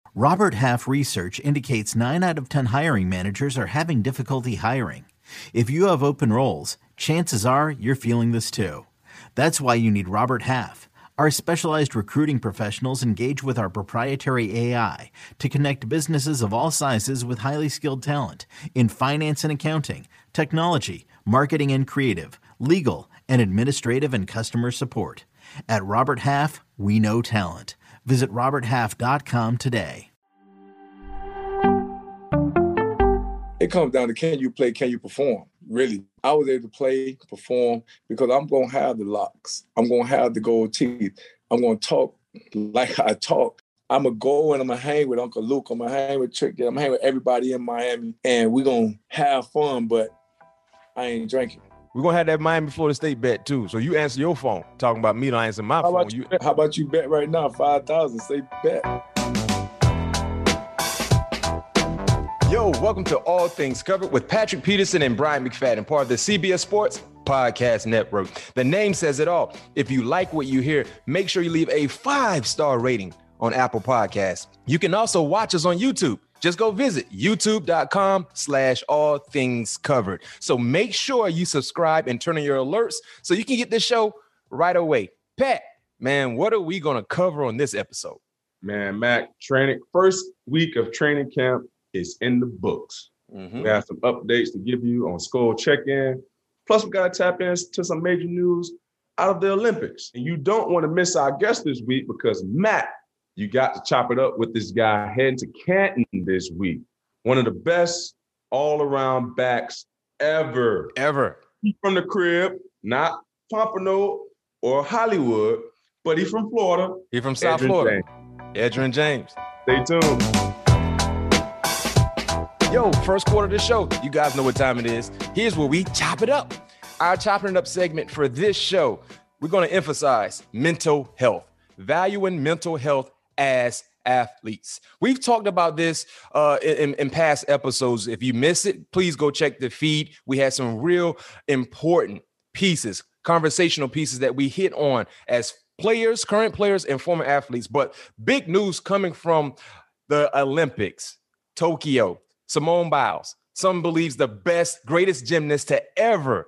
Robert Half research indicates 9 out of 10 hiring managers are having difficulty hiring. If you have open roles, chances are you're feeling this too. That's why you need Robert Half. Our specialized recruiting professionals engage with our proprietary AI to connect businesses of all sizes with highly skilled talent in finance and accounting, technology, marketing and creative, legal, and administrative and customer support. At Robert Half, we know talent. Visit roberthalf.com today. It comes down to can you play, can you perform? Really, I was able to play, perform, because I'm going to have the locks. I'm going to have the gold teeth. I'm going to talk like I talk. I'm going to go and I'm going to hang with Uncle Luke. I'm going to hang with Trick. I'm going to hang with everybody in Miami. And we're going to have fun, but I ain't drinking. We're going to have that Miami Florida State bet, too. So you answer your phone. Talking about me, don't answer my phone. How about you bet right now, 5,000? Say bet. Yo, welcome to All Things Covered with Patrick Peterson and Brian McFadden, part of the CBS Sports Podcast Network. The name says it all. If you like what you hear, make sure you leave a 5-star rating on Apple Podcasts. You can also watch us on YouTube. Just go visit youtube.com/allthingscovered. So make sure you subscribe and turn on your alerts so you can get this show right away. Pat, man, what are we going to cover on this episode? Man, Mac, first week of training camp is in the books. We have some updates to give you on Skol check-in. Plus, we got to tap into some major news out of the Olympics. And you don't want to miss our guest this week because, Matt, you got to chop it up with this guy heading to Canton this week. One of the best all-around backs ever. He's from the crib, not Pompano or Hollywood, but he's from Florida. He's from South Florida. Edgerrin James. Stay tuned. Yo, first quarter of the show. You guys know what time it is. Here's where we chop it up. Our chopping it up segment for this show, we're going to emphasize mental health, valuing mental health as athletes. We've talked about this in past episodes. If you miss it, please go check the feed. We had some real important pieces, conversational pieces that we hit on as players, current players, and former athletes. But big news coming from the Olympics, Tokyo. Simone Biles, some believes the best, greatest gymnast to ever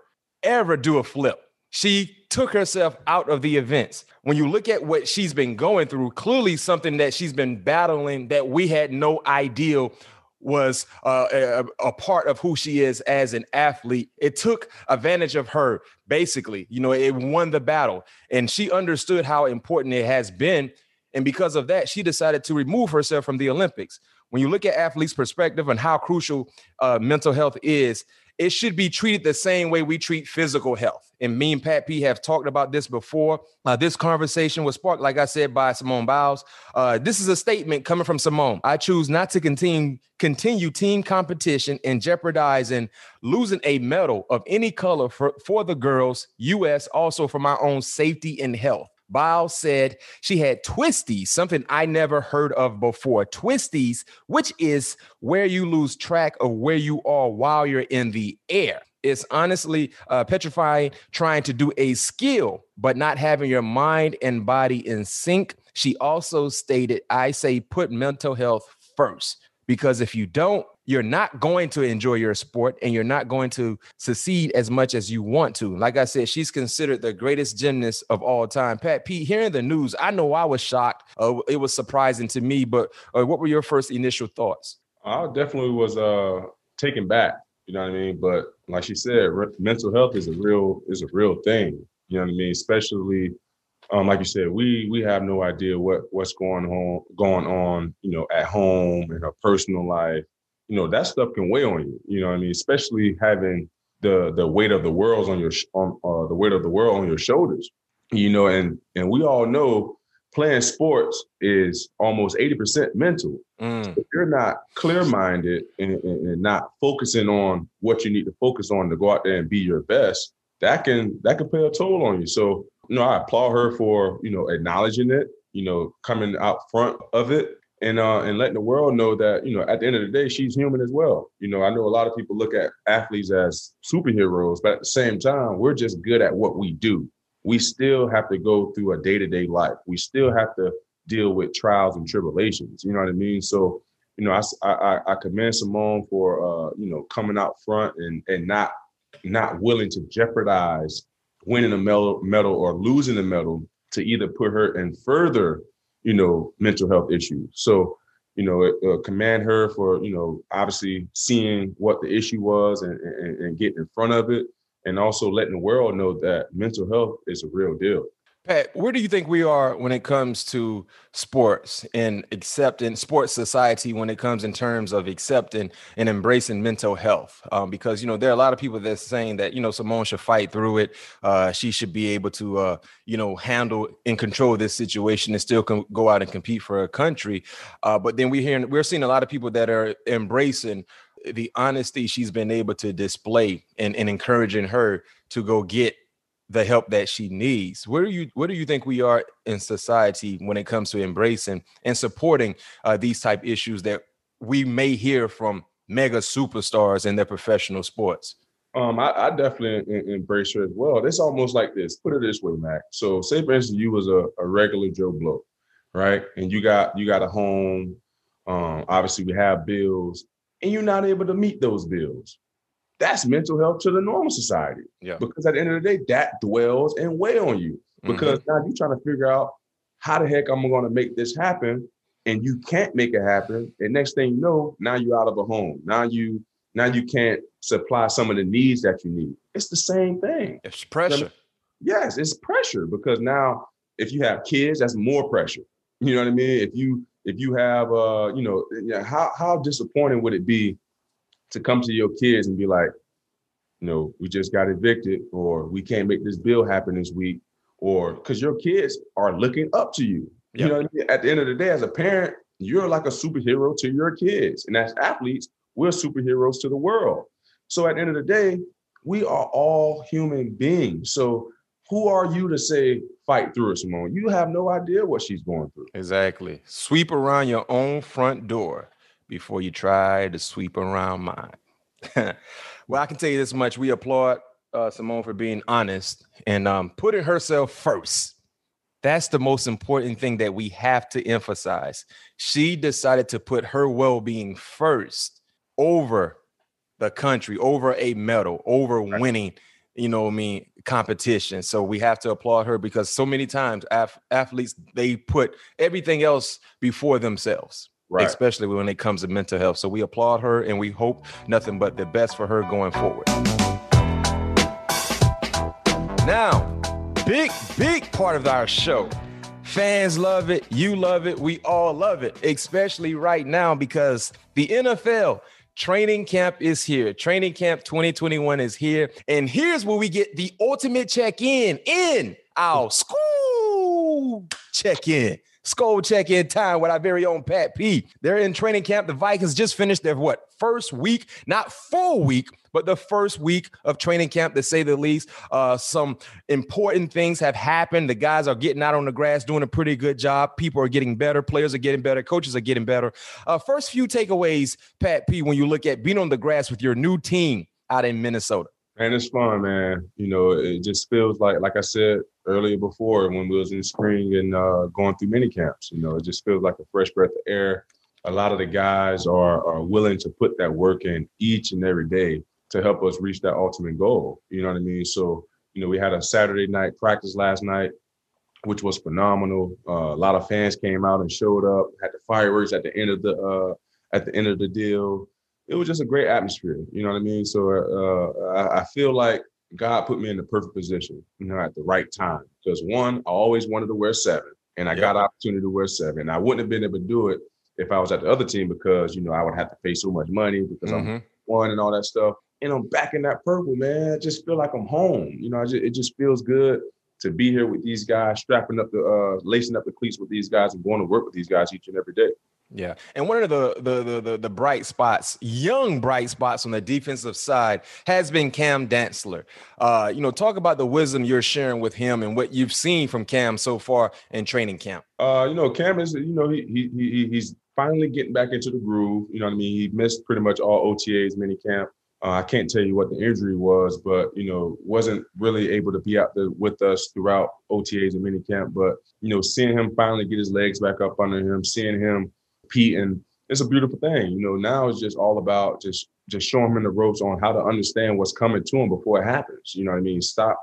do a flip. She took herself out of the events. When you look at what she's been going through, clearly something that she's been battling that we had no idea was a part of who she is as an athlete. It took advantage of her, basically. You know, it won the battle. And she understood how important it has been. And because of that, she decided to remove herself from the Olympics. When you look at athletes' perspective and how crucial mental health is, it should be treated the same way we treat physical health. And me and Pat P have talked about this before. This conversation was sparked, like I said, by Simone Biles. This is a statement coming from Simone. I choose not to continue team competition and jeopardizing losing a medal of any color for the girls, U.S., also for my own safety and health. Biles said she had twisties, something I never heard of before. Twisties, which is where you lose track of where you are while you're in the air. It's honestly petrifying trying to do a skill, but not having your mind and body in sync. She also stated, I say put mental health first, because if you don't, you're not going to enjoy your sport and you're not going to succeed as much as you want to. Like I said, she's considered the greatest gymnast of all time. Pat P, hearing the news, I know I was shocked. It was surprising to me, but what were your first initial thoughts? I definitely was taken back, you know what I mean? But like she said, mental health is a real thing, you know what I mean? Especially, like you said, we have no idea what's going on, you know, at home, in her personal life. You know, that stuff can weigh on you, you know what I mean? Especially having the weight of the world on your shoulders, you know, and we all know playing sports is almost 80% mental. So if you're not clear-minded and not focusing on what you need to focus on to go out there and be your best, that can play a toll on you. So, you know, I applaud her for, you know, acknowledging it, you know, coming out front of it. And letting the world know that, you know, at the end of the day, she's human as well. You know, I know a lot of people look at athletes as superheroes, but at the same time, we're just good at what we do. We still have to go through a day-to-day life. We still have to deal with trials and tribulations. You know what I mean? So, you know, I commend Simone for, you know, coming out front and not willing to jeopardize winning a medal or losing a medal to either put her in further, you know, mental health issues. So, you know, commend her for, you know, obviously seeing what the issue was and getting in front of it, and also letting the world know that mental health is a real deal. Pat, where do you think we are when it comes to sports and accepting sports society when it comes in terms of accepting and embracing mental health? Because, you know, there are a lot of people that's saying that, you know, Simone should fight through it. She should be able to, you know, handle and control this situation and still go out and compete for her country. But then we're seeing a lot of people that are embracing the honesty she's been able to display and encouraging her to go get the help that she needs. Where do you think we are in society when it comes to embracing and supporting these type issues that we may hear from mega superstars in their professional sports? I definitely embrace her as well. It's almost like this. Put it this way, Mac. So say for instance, you was a regular Joe Blow, right? And you got a home. Obviously we have bills, and you're not able to meet those bills. That's mental health to the normal society. Yeah. Because at the end of the day, that dwells and weigh on you. Because now you're trying to figure out how the heck I'm going to make this happen, and you can't make it happen. And next thing you know, now you're out of a home. Now you can't supply some of the needs that you need. It's the same thing. It's pressure. Yes, it's pressure, because now if you have kids, that's more pressure. You know what I mean? If you have you know, how disappointing would it be to come to your kids and be like, you know, we just got evicted, or we can't make this bill happen this week, or because your kids are looking up to you. Yep. You know what I mean? At the end of the day, as a parent, you're like a superhero to your kids. And as athletes, we're superheroes to the world. So at the end of the day, we are all human beings. So who are you to say, fight through it, Simone? You have no idea what she's going through. Exactly. Sweep around your own front door before you try to sweep around mine. Well, I can tell you this much. We applaud Simone for being honest and putting herself first. That's the most important thing that we have to emphasize. She decided to put her well-being first over the country, over a medal, over winning, you know what I mean, competition. So we have to applaud her, because so many times athletes, they put everything else before themselves. Right. Especially when it comes to mental health. So we applaud her, and we hope nothing but the best for her going forward. Now, big part of our show. Fans love it. You love it. We all love it, especially right now, because the NFL training camp is here. Training camp 2021 is here. And here's where we get the ultimate check-in in our school check-in. Skull check-in time with our very own Pat P. They're in training camp. The Vikings just finished their first week, not full week, but the first week of training camp, to say the least. Some important things have happened. The guys are getting out on the grass, doing a pretty good job. People are getting better. Players are getting better. Coaches are getting better. First few takeaways, Pat P, when you look at being on the grass with your new team out in Minnesota. Man, it's fun, man. You know, it just feels like I said earlier before, when we was in spring and going through mini camps, you know, it just feels like a fresh breath of air. A lot of the guys are willing to put that work in each and every day to help us reach that ultimate goal. You know what I mean? So, you know, we had a Saturday night practice last night, which was phenomenal. A lot of fans came out and showed up, had the fireworks at the end of the deal. It was just a great atmosphere, you know what I mean? So I feel like God put me in the perfect position, you know, at the right time. Because one, I always wanted to wear 7, and I got an opportunity to wear 7. I wouldn't have been able to do it if I was at the other team, because, you know, I would have to pay so much money because I'm one and all that stuff. And I'm back in that purple, man. I just feel like I'm home. You know, it just feels good to be here with these guys, strapping up lacing up the cleats with these guys and going to work with these guys each and every day. Yeah. And one of the bright spots, young bright spots on the defensive side has been Cam Dantzler. You know, talk about the wisdom you're sharing with him and what you've seen from Cam so far in training camp. You know, Cam is, you know, he's finally getting back into the groove. You know what I mean? He missed pretty much all OTAs, mini camp. I can't tell you what the injury was, but, wasn't really able to be out there with us throughout OTAs and minicamp. But, seeing him finally get his legs back up under him, seeing him compete, and it's a beautiful thing. Now it's just all about just showing him in the ropes on how to understand what's coming to him before it happens. You know what I mean? Stop,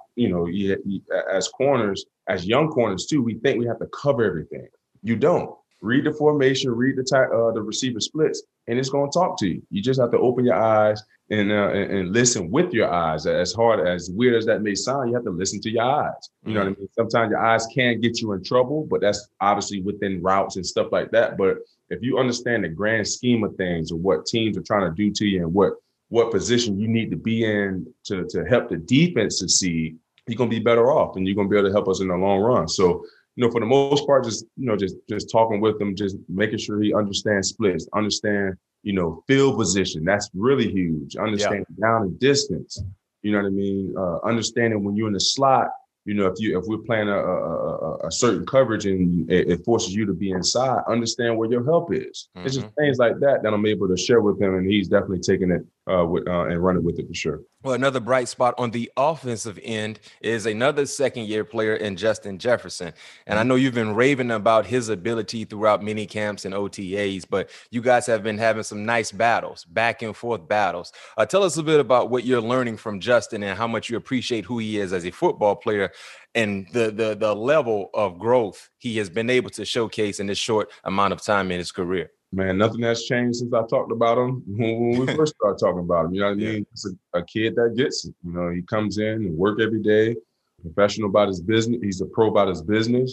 as corners, as young corners too, we think we have to cover everything. You don't. Read the formation, read the receiver splits, and it's going to talk to you. You just have to open your eyes and listen with your eyes. As weird as that may sound, you have to listen to your eyes. You know what I mean? Sometimes your eyes can get you in trouble, but that's obviously within routes and stuff like that. But if you understand the grand scheme of things or what teams are trying to do to you and what position you need to be in to help the defense succeed, you're going to be better off and you're going to be able to help us in the long run. So, for the most part, just talking with him, just making sure he understands splits, understand, field position. That's really huge. Understanding down and distance. You know what I mean? Understanding when you're in the slot, if we're playing a certain coverage and it forces you to be inside, understand where your help is. Mm-hmm. It's just things like that I'm able to share with him, and he's definitely taking it and running with it for sure. Well, another bright spot on the offensive end is another second-year player in Justin Jefferson. And I know you've been raving about his ability throughout mini camps and OTAs, but you guys have been having some nice battles, back and forth battles. Tell us a bit about what you're learning from Justin and how much you appreciate who he is as a football player and the level of growth he has been able to showcase in this short amount of time in his career. Man, nothing has changed since I talked about him when we first started talking about him. You know what I mean? It's a kid that gets it. He comes in and work every day, professional about his business. He's a pro about his business.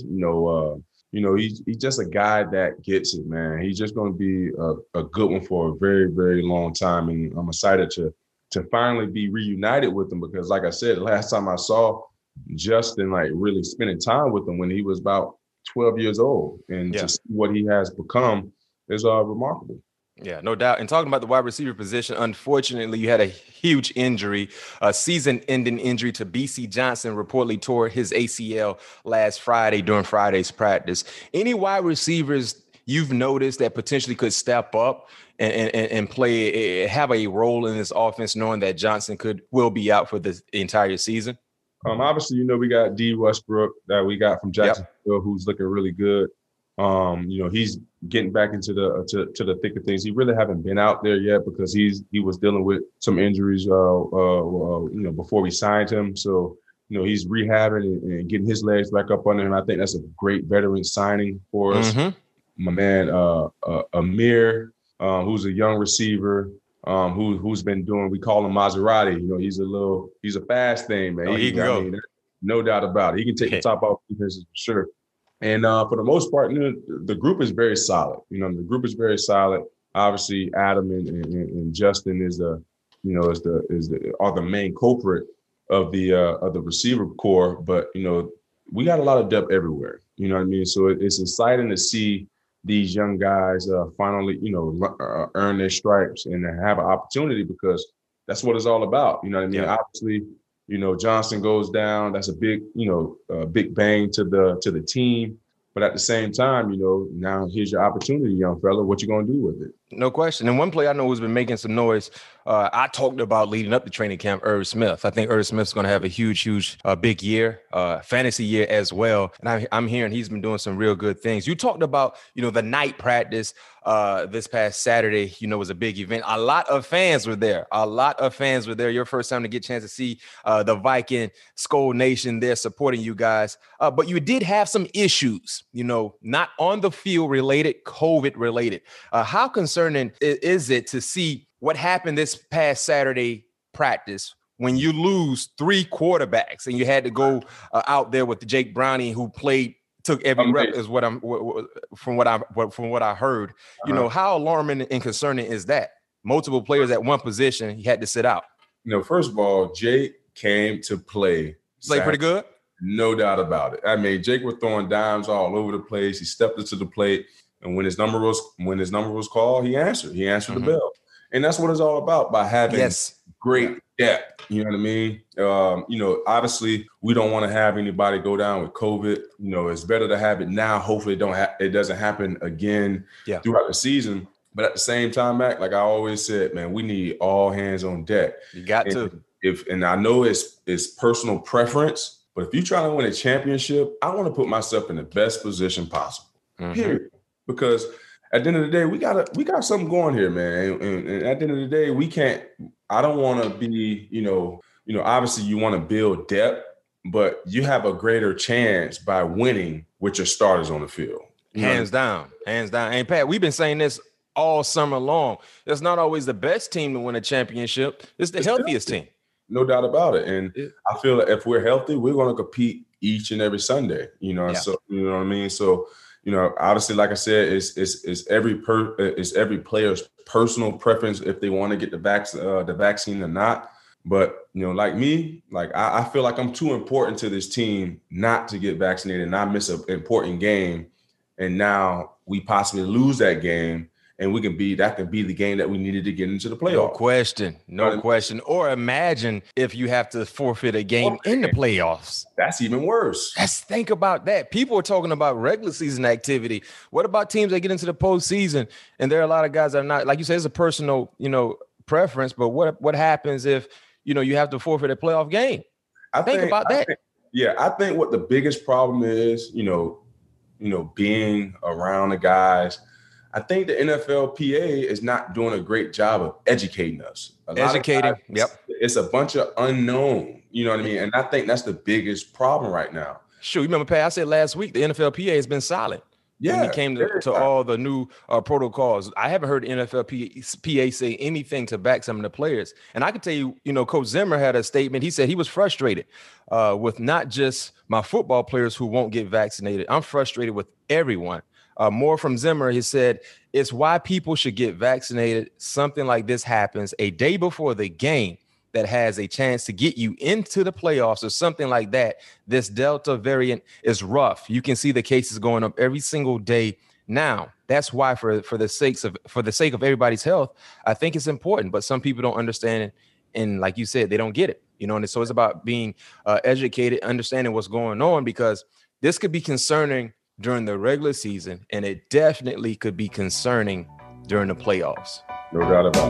He's just a guy that gets it, man. He's just going to be a good one for a very, very long time. And I'm excited to finally be reunited with him because, like I said, the last time I saw Justin, really spending time with him when he was about 12 years old. And to see what he has become is remarkable. Yeah, no doubt. And talking about the wide receiver position, unfortunately, you had a huge injury, a season-ending injury to B.C. Johnson, reportedly tore his ACL last Friday during Friday's practice. Any wide receivers you've noticed that potentially could step up and play, have a role in this offense, knowing that Johnson will be out for the entire season? Obviously, we got D. Westbrook that we got from Jacksonville, who's looking really good. He's getting back into the thick of things. He really haven't been out there yet because he was dealing with some injuries, before we signed him. So, he's rehabbing and getting his legs back up under him. I think that's a great veteran signing for us. Mm-hmm. My man, Amir, who's a young receiver, who's been doing, we call him Maserati. He's a fast thing, man. He can go. No doubt about it. He can take the top off defenses for sure. And for the most part, the group is very solid. The group is very solid. Obviously, Adam and Justin are the main culprit of the receiver core. But we got a lot of depth everywhere. You know what I mean? So it's exciting to see these young guys finally earn their stripes and have an opportunity because that's what it's all about. You know what I mean? Yeah. Obviously, Johnson goes down. That's a big, big bang to the team. But at the same time, now here's your opportunity, young fella. What you gonna do with it? No question. And one player I know who's been making some noise, I talked about leading up to training camp, Irv Smith. I think Irv Smith's going to have a huge, big year, fantasy year as well. And I'm hearing he's been doing some real good things. You talked about, the night practice this past Saturday, was a big event. A lot of fans were there. Your first time to get a chance to see the Viking Skol Nation there supporting you guys. But you did have some issues, not on the field related, COVID related. How concerning is it to see what happened this past Saturday practice when you lose 3 quarterbacks and you had to go out there with Jake Browning, who took every rep, is from what I heard. Uh-huh. How alarming and concerning is that? Multiple players at one position, he had to sit out. First of all, Jake came to play. Played pretty good? No doubt about it. I mean, Jake was throwing dimes all over the place. He stepped into the plate, and when his number was called, he answered. He answered mm-hmm. the bell. And that's what it's all about, by having great depth. You know what I mean? Obviously, we don't want to have anybody go down with COVID. It's better to have it now. Hopefully, it doesn't happen again throughout the season. But at the same time, Mac, like I always said, man, we need all hands on deck. You got to. And I know it's personal preference, but if you try to win a championship, I want to put myself in the best position possible. Period. Because at the end of the day, we got something going here, man. And at the end of the day, we can't. I don't want to be, obviously you want to build depth, but you have a greater chance by winning with your starters on the field. Hands down. And Pat, we've been saying this all summer long. It's not always the best team to win a championship. It's the healthiest team. No doubt about it. And I feel like if we're healthy, we're going to compete each and every Sunday, So, you know what I mean? So, obviously, like I said, it's every player's personal preference if they want to get the vaccine or not. But, like me, like I feel like I'm too important to this team not to get vaccinated and not miss an important game. And now we possibly lose that game. And that could be the game that we needed to get into the playoffs. No question. Or imagine if you have to forfeit a game in the playoffs. That's even worse. Think about that. People are talking about regular season activity. What about teams that get into the postseason? And there are a lot of guys that are not, like you said, it's a personal, preference. But what happens if, you have to forfeit a playoff game? Think about that. I think what the biggest problem is, being around the guys. I think the NFLPA is not doing a great job of educating us. It's a bunch of unknown, you know what I mean? And I think that's the biggest problem right now. Sure. You remember, Pat, I said last week, the NFLPA has been silent. Yeah. When it came to all the new protocols. I haven't heard the NFLPA say anything to back some of the players. And I can tell you, Coach Zimmer had a statement. He said he was frustrated with not just my football players who won't get vaccinated. I'm frustrated with everyone. More from Zimmer, he said, it's why people should get vaccinated. Something like this happens a day before the game that has a chance to get you into the playoffs or something like that. This Delta variant is rough. You can see the cases going up every single day now. That's why for the sake of everybody's health, I think it's important. But some people don't understand it. And like you said, they don't get it. And so it's about being educated, understanding what's going on, because this could be concerning during the regular season, and it definitely could be concerning during the playoffs. No doubt about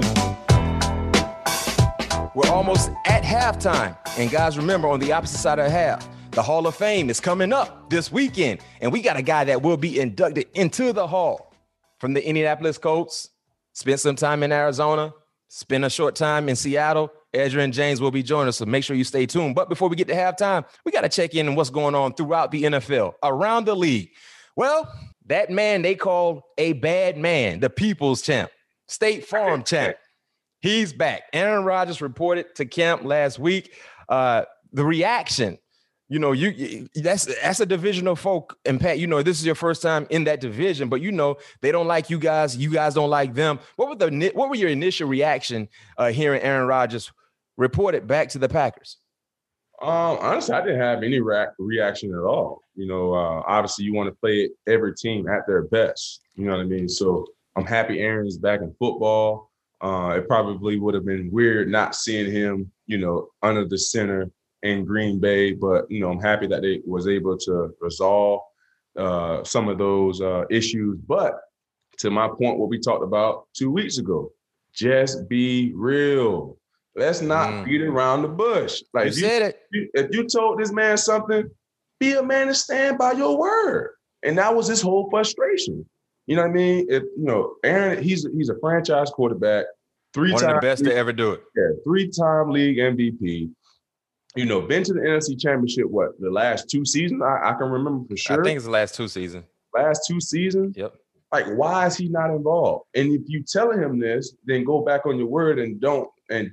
it. We're almost at halftime. And guys, remember, on the opposite side of the half, the Hall of Fame is coming up this weekend. And we got a guy that will be inducted into the Hall from the Indianapolis Colts, spent some time in Arizona, spent a short time in Seattle. Edgerrin James will be joining us, so make sure you stay tuned. But before we get to halftime, we got to check in on what's going on throughout the NFL, around the league. Well, that man they call a bad man, the people's champ, State Farm champ, he's back. Aaron Rodgers reported to camp last week. The reaction, that's a division of folk. And Pat, this is your first time in that division, but they don't like you guys. You guys don't like them. What were your initial reaction hearing Aaron Rodgers reported back to the Packers? Honestly, I didn't have any reaction at all. Obviously you want to play every team at their best. You know what I mean? So I'm happy Aaron is back in football. It probably would have been weird not seeing him, under the center in Green Bay, but I'm happy that they was able to resolve some of those issues. But to my point, what we talked about 2 weeks ago, just be real. Let's not beat around the bush. Like if you told this man something, be a man and stand by your word. And that was his whole frustration. You know what I mean? Aaron, he's a franchise quarterback, one of the best to ever do it. Yeah, 3-time league MVP. Been to the NFC Championship, the last 2 seasons? I can remember for sure. I think it's the last 2 seasons. Last 2 seasons? Yep. Like, why is he not involved? And if you telling him this, then go back on your word and don't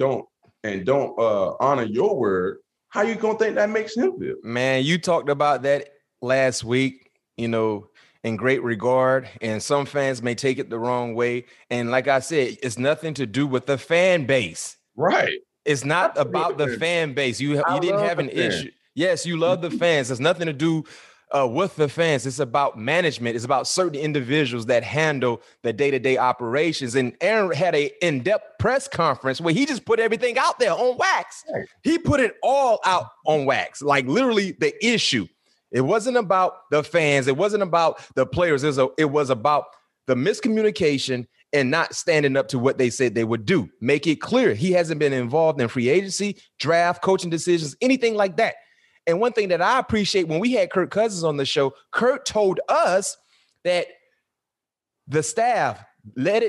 honor your word. How you gonna think that makes him feel? Man, you talked about that last week, in great regard, and some fans may take it the wrong way. And like I said, it's nothing to do with the fan base. Right. It's not about the fan base. You didn't have an issue. Yes, you love the fans. It's nothing to do with the fans. It's about management. It's about certain individuals that handle the day-to-day operations. And Aaron had an in-depth press conference where he just put everything out there on wax. Right. He put it all out on wax, like literally the issue. It wasn't about the fans. It wasn't about the players. It was about the miscommunication and not standing up to what they said they would do. Make it clear he hasn't been involved in free agency, draft, coaching decisions, anything like that. And one thing that I appreciate, when we had Kirk Cousins on the show, Kirk told us that the staff made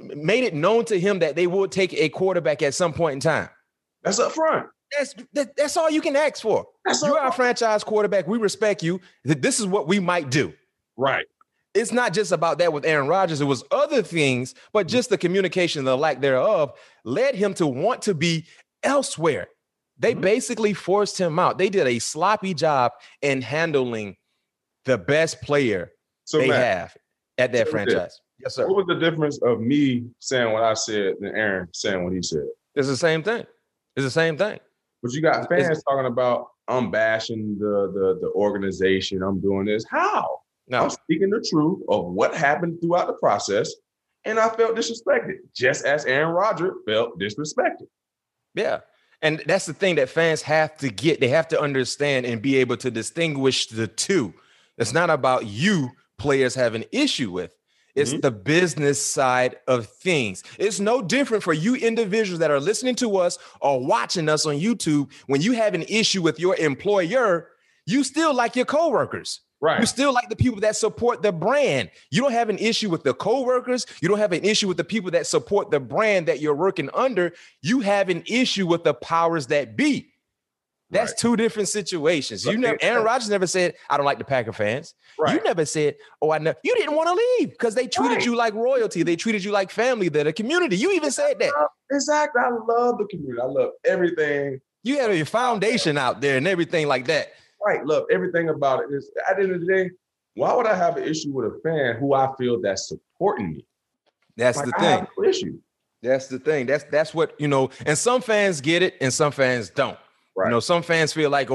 it known to him that they would take a quarterback at some point in time. That's up front. That's all you can ask for. You're our franchise quarterback. We respect you. This is what we might do. Right. It's not just about that with Aaron Rodgers. It was other things, but just the communication, the lack thereof, led him to want to be elsewhere. They basically forced him out. They did a sloppy job in handling the best player have at that franchise. Yes, sir. What was the difference of me saying what I said and Aaron saying what he said? It's the same thing. It's the same thing. But you got fans talking about, I'm bashing the organization. I'm doing this. How? No. I'm speaking the truth of what happened throughout the process, and I felt disrespected, just as Aaron Rodgers felt disrespected. Yeah. And that's the thing that fans have to get. They have to understand and be able to distinguish the two. It's not about you players have an issue with. It's the business side of things. It's no different for you individuals that are listening to us or watching us on YouTube. When you have an issue with your employer, you still like your coworkers. Right. You still like the people that support the brand. You don't have an issue with the coworkers. You don't have an issue with the people that support the brand that you're working under. You have an issue with the powers that be. That's two different situations. Aaron Rodgers never said, I don't like the Packer fans. Right. You never said, oh, I know. You didn't want to leave because they treated you like royalty. They treated you like family. They're the community. You even said that. Exactly. I love the community. I love everything. You had your foundation out there and everything like that. Right. Love everything about it. At the end of the day, why would I have an issue with a fan who I feel that's supporting me? That's the thing. I have no issue. That's the thing. That's what, and some fans get it and some fans don't. Right. Some fans feel like,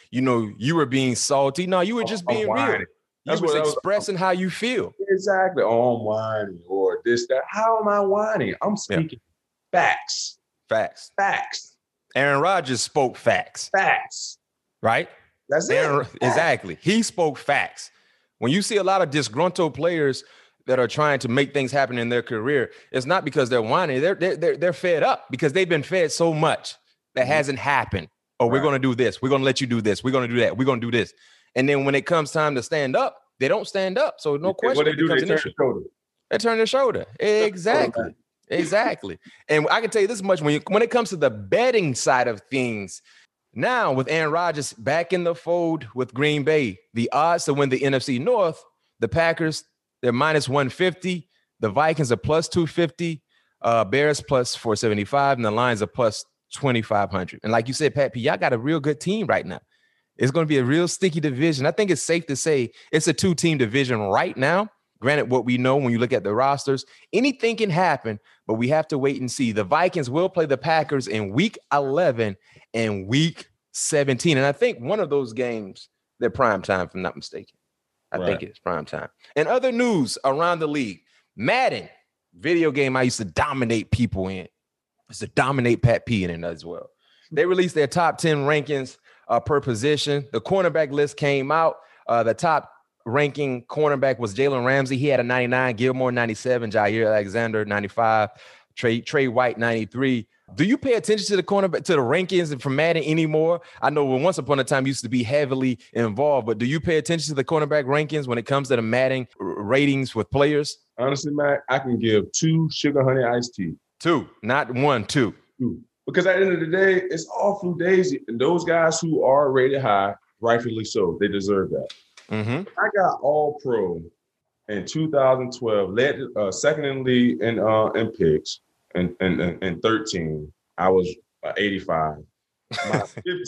you were being salty. No, you were just being real. You was expressing how you feel. Exactly. Oh, I'm whining or this, that. How am I whining? I'm speaking facts. Facts. Facts. Aaron Rodgers spoke facts. Facts. Right? That's it. Exactly. He spoke facts. When you see a lot of disgruntled players that are trying to make things happen in their career, it's not because they're whining. They're fed up because they've been fed so much that hasn't happened. Oh, we're going to do this. We're going to let you do this. We're going to do that. We're going to do this. And then when it comes time to stand up, they don't stand up. So no question. What they do, they turn their shoulder. They turn their shoulder. Exactly. Exactly. And I can tell you this much. When it comes to the betting side of things, now with Aaron Rodgers back in the fold with Green Bay, the odds to win the NFC North, the Packers, they're minus 150. The Vikings are plus 250. Bears plus 475. And the Lions are plus 2,500. And like you said, Pat P, y'all got a real good team right now. It's going to be a real sticky division. I think it's safe to say it's a two-team division right now. Granted, what we know when you look at the rosters, anything can happen, but we have to wait and see. The Vikings will play the Packers in week 11 and week 17. And I think one of those games, they're prime time, if I'm not mistaken. I think it's prime time. And other news around the league, Madden, video game I used to dominate people in. I used to dominate Pat P in it as well. They released their top 10 rankings per position. The cornerback list came out. The top ranking cornerback was Jalen Ramsey. He had a 99, Gilmore 97, Jair Alexander 95, Trey White 93. Do you pay attention to the cornerback, to the rankings from Madden anymore? I know when once upon a time you used to be heavily involved, but do you pay attention to the cornerback rankings when it comes to the Madden ratings with players? Honestly, Matt, I can give 2 sugar honey iced tea. 2, not 1, 2. 2. Because at the end of the day, it's all fludazy. And those guys who are rated high, rightfully so, they deserve that. Mm-hmm. I got all pro in 2012, led second in league in picks, and 13. I was 85. My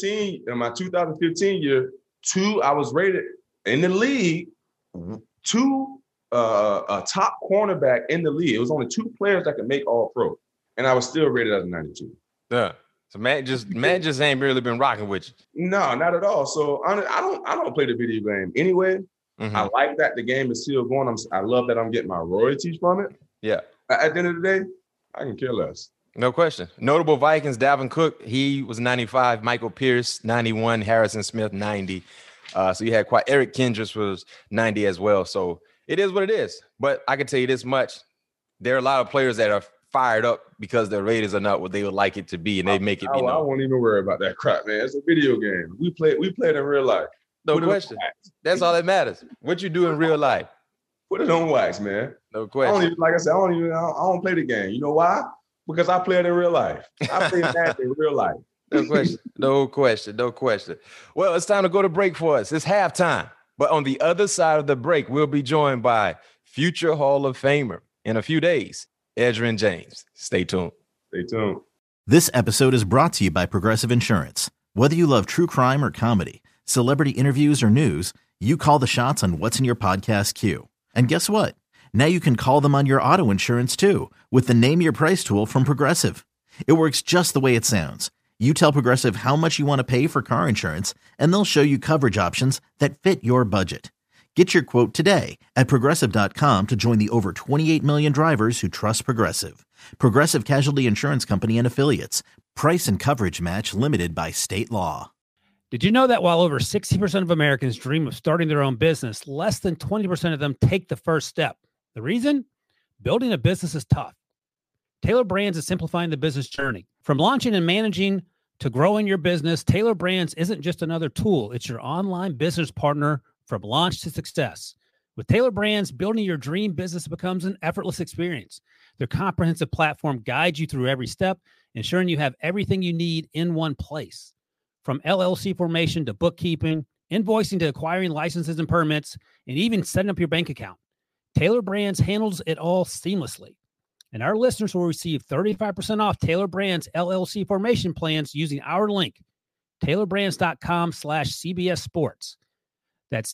2015 year, 2, I was rated in the league, 2 a top cornerback in the league. It was only 2 players that could make all pro, and I was still rated as a 92. Yeah. So man just ain't really been rocking with you. No, not at all. So I don't play the video game anyway. Mm-hmm. I like that the game is still going. I love that I'm getting my royalties from it. Yeah. At the end of the day, I can care less. No question. Notable Vikings, Dalvin Cook, he was 95. Michael Pierce, 91. Harrison Smith, 90. So you had Eric Kendricks was 90 as well. So it is what it is. But I can tell you this much. There are a lot of players that are fired up because their Raiders are not what they would like it to be, and they make it be known. I won't even worry about that crap, man. It's a video game. We play it in real life. No question. That's all that matters. What you do in real life. Put it on wax, man. No question. Like I said, I don't play the game. You know why? Because I play it in real life. I play that in real life. No question. No question. No question. Well, it's time to go to break for us. It's halftime. But on the other side of the break, we'll be joined by future Hall of Famer in a few days, Edgerrin James. Stay tuned. Stay tuned. This episode is brought to you by Progressive Insurance. Whether you love true crime or comedy, celebrity interviews or news, you call the shots on what's in your podcast queue. And guess what? Now you can call them on your auto insurance too with the Name Your Price tool from Progressive. It works just the way it sounds. You tell Progressive how much you want to pay for car insurance, and they'll show you coverage options that fit your budget. Get your quote today at Progressive.com to join the over 28 million drivers who trust Progressive. Progressive Casualty Insurance Company and Affiliates. Price and coverage match limited by state law. Did you know that while over 60% of Americans dream of starting their own business, less than 20% of them take the first step? The reason? Building a business is tough. Taylor Brands is simplifying the business journey. From launching and managing to growing your business, Taylor Brands isn't just another tool. It's your online business partner from launch to success. With Taylor Brands, building your dream business becomes an effortless experience. Their comprehensive platform guides you through every step, ensuring you have everything you need in one place. From LLC formation to bookkeeping, invoicing to acquiring licenses and permits, and even setting up your bank account, Taylor Brands handles it all seamlessly. And our listeners will receive 35% off Taylor Brands LLC formation plans using our link, taylorbrands.com/CBS Sports. That's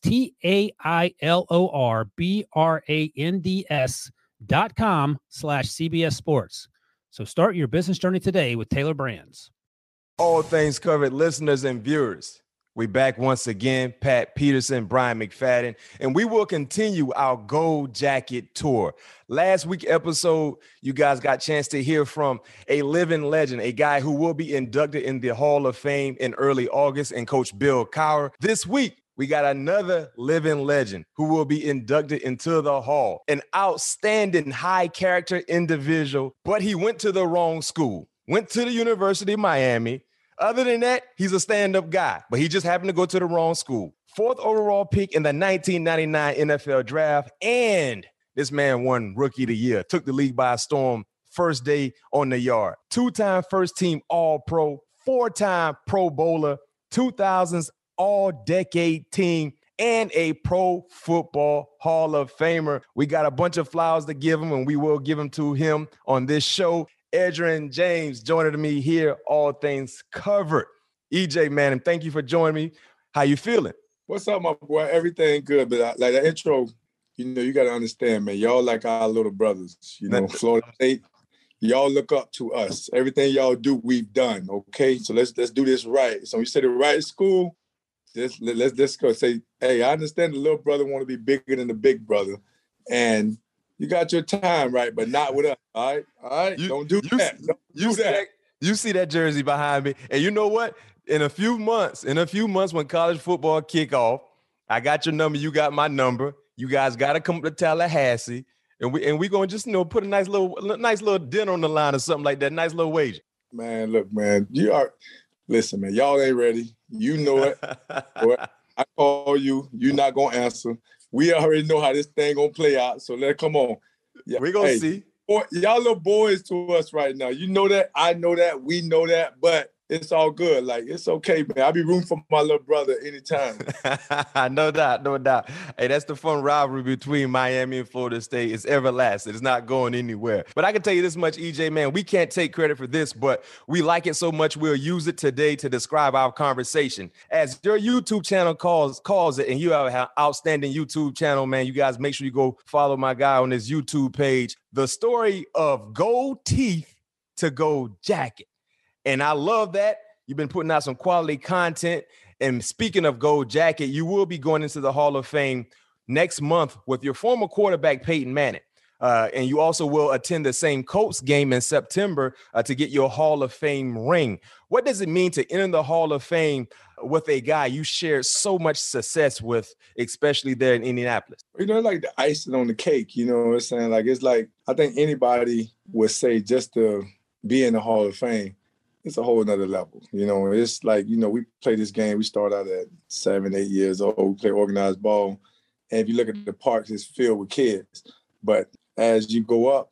TAILORBRANDS.com/CBS Sports. So start your business journey today with Taylor Brands. All things covered, listeners and viewers. We back once again, Pat Peterson, Brian McFadden, and we will continue our Gold Jacket tour. Last week episode, you guys got a chance to hear from a living legend, a guy who will be inducted in the Hall of Fame in early August, and Coach Bill Cowher. This week, we got another living legend who will be inducted into the Hall, an outstanding high character individual, but he went to the wrong school, went to the University of Miami. Other than that, he's a stand-up guy, but he just happened to go to the wrong school. 4th overall pick in the 1999 NFL draft, and this man won Rookie of the Year, took the league by storm first day on the yard. 2-time first-team All-Pro, 4-time Pro Bowler, 2000s All-Decade Team, and a Pro Football Hall of Famer. We got a bunch of flowers to give him, and we will give them to him on this show. Edgerrin James joining me here, All Things Covered. EJ, man, and thank you for joining me. How you feeling? What's up, my boy? Everything good, but like the intro, you got to understand, man, y'all like our little brothers. Florida State, y'all look up to us. Everything y'all do, we've done, okay? So let's do this right. So you say the right school, let's go say, hey, I understand the little brother want to be bigger than the big brother, and you got your time right, but not with us. All right. Don't do that. You see that jersey behind me, and you know what? In a few months, when college football kick off, I got your number. You got my number. You guys got to come to Tallahassee, and we gonna just put a nice little dinner on the line or something like that. Nice little wager. Man, look, man, listen, man. Y'all ain't ready. You know it. I call you. You're not gonna answer. We already know how this thing gonna play out, so come on. Yeah, we're gonna see. Boy, y'all little boys to us right now. You know that, I know that, we know that, but it's all good. Like, it's okay, man. I'll be rooting for my little brother anytime. No doubt. Hey, that's the fun rivalry between Miami and Florida State. It's everlasting. It's not going anywhere. But I can tell you this much, EJ, man, we can't take credit for this, but we like it so much we'll use it today to describe our conversation. As your YouTube channel calls it, and you have an outstanding YouTube channel, man, you guys make sure you go follow my guy on his YouTube page. The story of Gold Teeth to Gold Jacket. And I love that. You've been putting out some quality content. And speaking of Gold Jacket, you will be going into the Hall of Fame next month with your former quarterback, Peyton Manning. And you also will attend the same Colts game in September to get your Hall of Fame ring. What does it mean to enter the Hall of Fame with a guy you shared so much success with, especially there in Indianapolis? Like the icing on the cake, you know what I'm saying? Like, it's like, I think anybody would say just to be in the Hall of Fame, it's a whole nother level. It's like, we play this game. We start out at 7, 8 years old. We play organized ball. And if you look at the parks, it's filled with kids. But as you go up,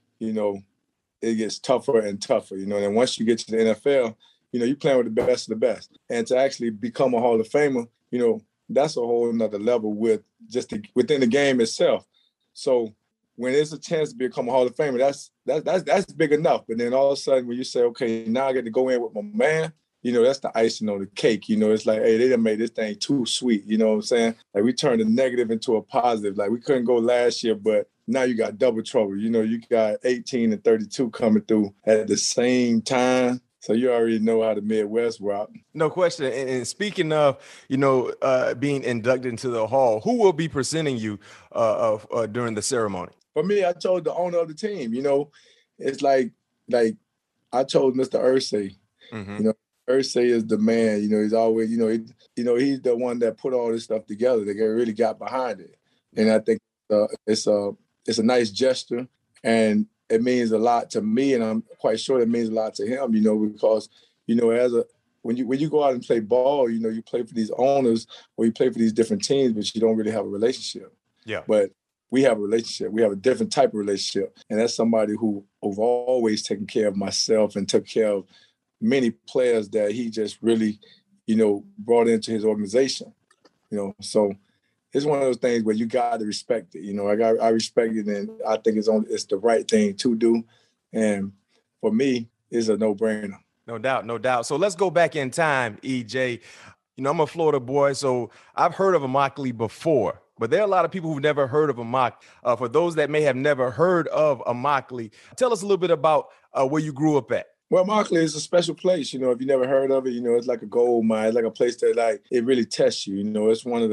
it gets tougher and tougher, and once you get to the NFL, you're playing with the best of the best. And to actually become a Hall of Famer, that's a whole nother level within the game itself. So when there's a chance to become a Hall of Famer, that's big enough. But then all of a sudden when you say, okay, now I get to go in with my man, that's the icing on the cake. It's like, hey, they done made this thing too sweet. You know what I'm saying? Like, we turned a negative into a positive. Like, we couldn't go last year, but now you got double trouble. You got 18 and 32 coming through at the same time. So you already know how the Midwest rock. No question. And speaking of, being inducted into the Hall, who will be presenting you during the ceremony? For me, I chose the owner of the team. It's like I chose Mr. Irsay. Mm-hmm. Irsay is the man. He's always, he's the one that put all this stuff together. They really got behind it, and I think it's a nice gesture, and it means a lot to me, and I'm quite sure it means a lot to him. Because when you go out and play ball, you play for these owners or you play for these different teams, but you don't really have a relationship. Yeah. But we have a relationship. We have a different type of relationship, and that's somebody who've always taken care of myself and took care of many players that he just really, brought into his organization. So it's one of those things where you got to respect it. I respect it, and I think it's the right thing to do. And for me, it's a no-brainer. No doubt, no doubt. So let's go back in time, EJ. I'm a Florida boy, so I've heard of Immokalee before, but there are a lot of people who've never heard of Immokalee. For those that may have never heard of Immokalee, tell us a little bit about where you grew up at. Well, Immokalee is a special place. If you never heard of it, it's like a gold mine. It's like a place that it really tests you. It's one of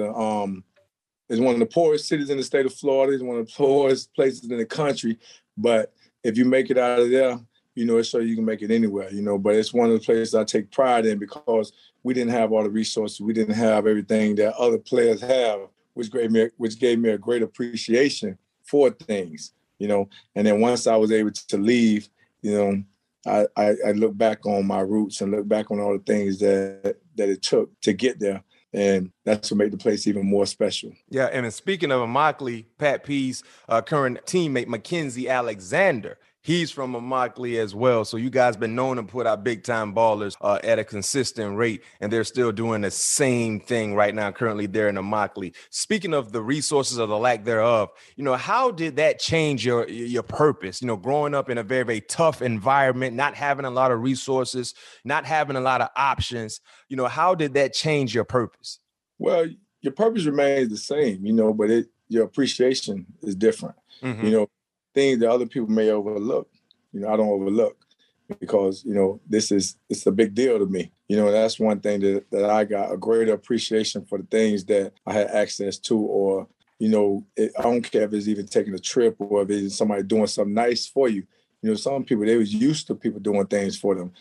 the poorest cities in the state of Florida. It's one of the poorest places in the country. But if you make it out of there, it shows you can make it anywhere, But it's one of the places I take pride in because we didn't have all the resources. We didn't have everything that other players have, which gave me a great appreciation for things, And then once I was able to leave, I look back on my roots and look back on all the things that it took to get there. And that's what made the place even more special. Yeah, and speaking of Immokalee, Pat P's current teammate, Mackenzie Alexander, he's from Immokalee as well. So you guys been known to put out big-time ballers at a consistent rate, and they're still doing the same thing right now currently there in Immokalee. Speaking of the resources or the lack thereof, how did that change your purpose? Growing up in a very, very tough environment, not having a lot of resources, not having a lot of options, how did that change your purpose? Well, your purpose remains the same, but your appreciation is different. Mm-hmm. Things that other people may overlook, I don't overlook because, it's a big deal to me. That's one thing that I got a greater appreciation for the things that I had access to, or, I don't care if it's even taking a trip or if it's somebody doing something nice for you. Some people, they was used to people doing things for them.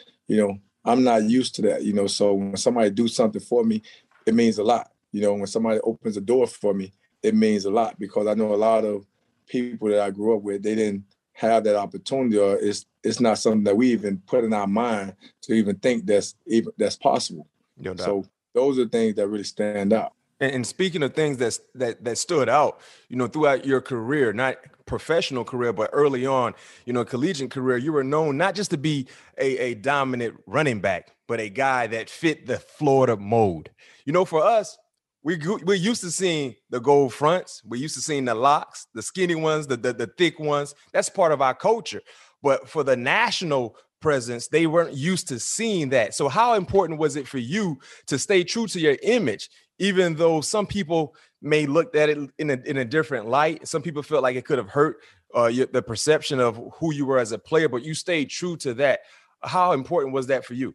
I'm not used to that, so when somebody do something for me, it means a lot. When somebody opens a door for me, it means a lot because I know a lot of people that I grew up with, they didn't have that opportunity, or it's not something that we even put in our mind to even think that's possible. No doubt. So those are things that really stand out. And speaking of things that stood out, throughout your career, not professional career, but early on, collegiate career, you were known not just to be a dominant running back, but a guy that fit the Florida mold. For us, we're used to seeing the gold fronts. We're used to seeing the locks, the skinny ones, the thick ones. That's part of our culture. But for the national presence, they weren't used to seeing that. So how important was it for you to stay true to your image, even though some people may look at it in a different light? Some people felt like it could have hurt the perception of who you were as a player, but you stayed true to that. How important was that for you?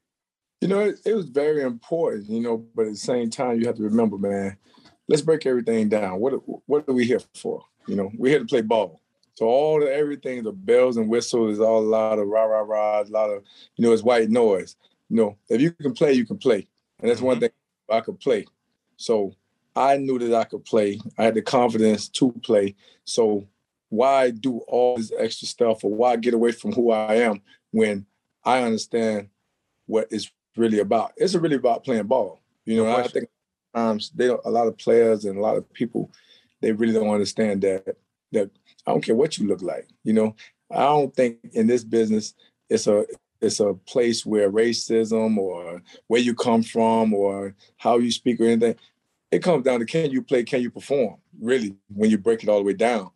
It was very important, but at the same time, you have to remember, man, let's break everything down. What are we here for? We're here to play ball. So everything, the bells and whistles is all a lot of rah, rah, rah, a lot of, it's white noise. If you can play, you can play. And that's one thing I could play. So I knew that I could play. I had the confidence to play. So why do all this extra stuff, or why get away from who I am when I understand what it's really about? It's really about playing ball. I think sometimes a lot of players and a lot of people, they really don't understand that I don't care what you look like. I don't think in this business it's a place where racism or where you come from or how you speak or anything. It comes down to, can you play, can you perform, really, when you break it all the way down,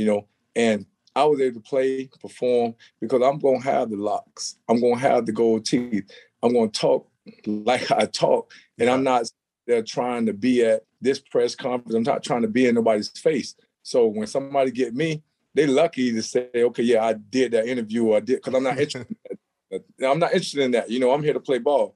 And I was able to play, perform, because I'm going to have the locks. I'm going to have the gold teeth. I'm going to talk like I talk. And I'm not there trying to be at this press conference. I'm not trying to be in nobody's face. So when somebody get me, they lucky to say, okay, yeah, I did that interview, or I did, because I'm not interested in that. I'm not interested in that. I'm here to play ball.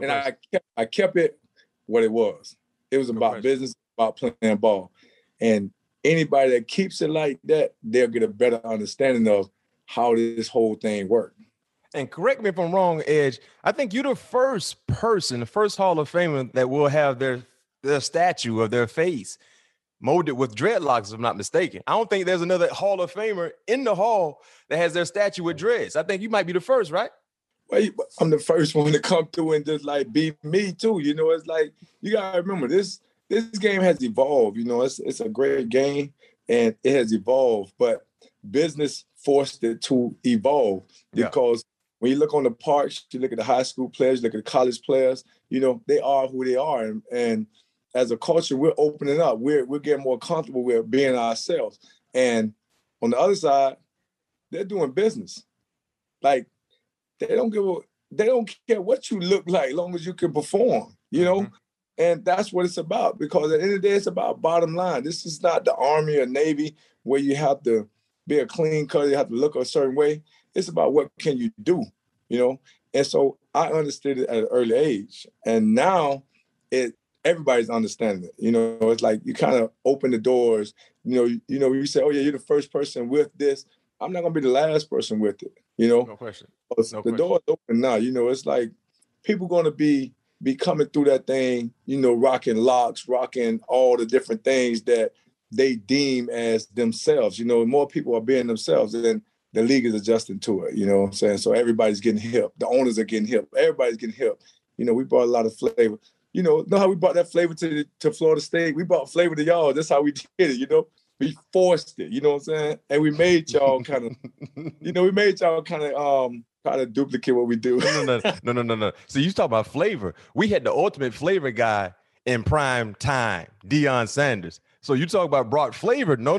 I kept it what it was. It was about business, about playing ball. And anybody that keeps it like that, they'll get a better understanding of how this whole thing works. And correct me if I'm wrong, Edge, I think you're the first Hall of Famer that will have their statue of their face molded with dreadlocks, if I'm not mistaken. I don't think there's another Hall of Famer in the hall that has their statue with dreads. I think you might be the first, right? Well, I'm the first one to come through and just like be me too. It's like, you gotta remember this game has evolved. It's a great game and it has evolved, but business forced it to evolve because when you look on the parks, you look at the high school players, you look at the college players, they are who they are. And as a culture, we're opening up. We're getting more comfortable with being ourselves. And on the other side, they're doing business. Like, they don't care what you look like, as long as you can perform, And that's what it's about, because at the end of the day, it's about bottom line. This is not the Army or Navy where you have to be a clean cut, you have to look a certain way. It's about what can you do, And so I understood it at an early age. And now everybody's understanding it. It's like you kind of open the doors. You say, oh yeah, you're the first person with this. I'm not gonna be the last person with it. No question. The door's open now. It's like people gonna be coming through that thing. Rocking locks, rocking all the different things that they deem as themselves. More people are being themselves, and the league is adjusting to it. You know what I'm saying? So everybody's getting hip. The owners are getting hip. Everybody's getting hip. We brought a lot of flavor. Know how we brought that flavor to Florida State? We brought flavor to y'all. That's how we did it, We forced it, you know what I'm saying? And we made y'all kind of, try to duplicate what we do. No. So you talk about flavor. We had the ultimate flavor guy in prime time, Deion Sanders. So you talk about brought flavor. No.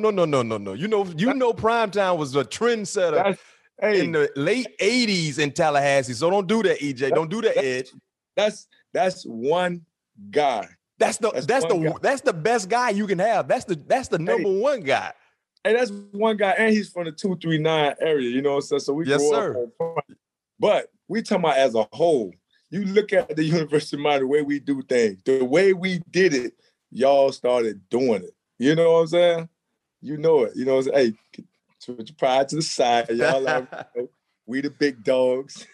Prime time was a trendsetter in the late 80s in Tallahassee. So don't do that, EJ. Don't do that, Edge. That's one guy. That's the best guy you can have. That's the number one guy. And that's one guy, and he's from the 239 area, you know what I'm saying? So we grew up. But we talking about as a whole. You look at the University of Miami, the way we do things, the way we did it, y'all started doing it. You know what I'm saying? You know it. You know what I'm saying? Hey, put your pride to the side. Y'all we the big dogs.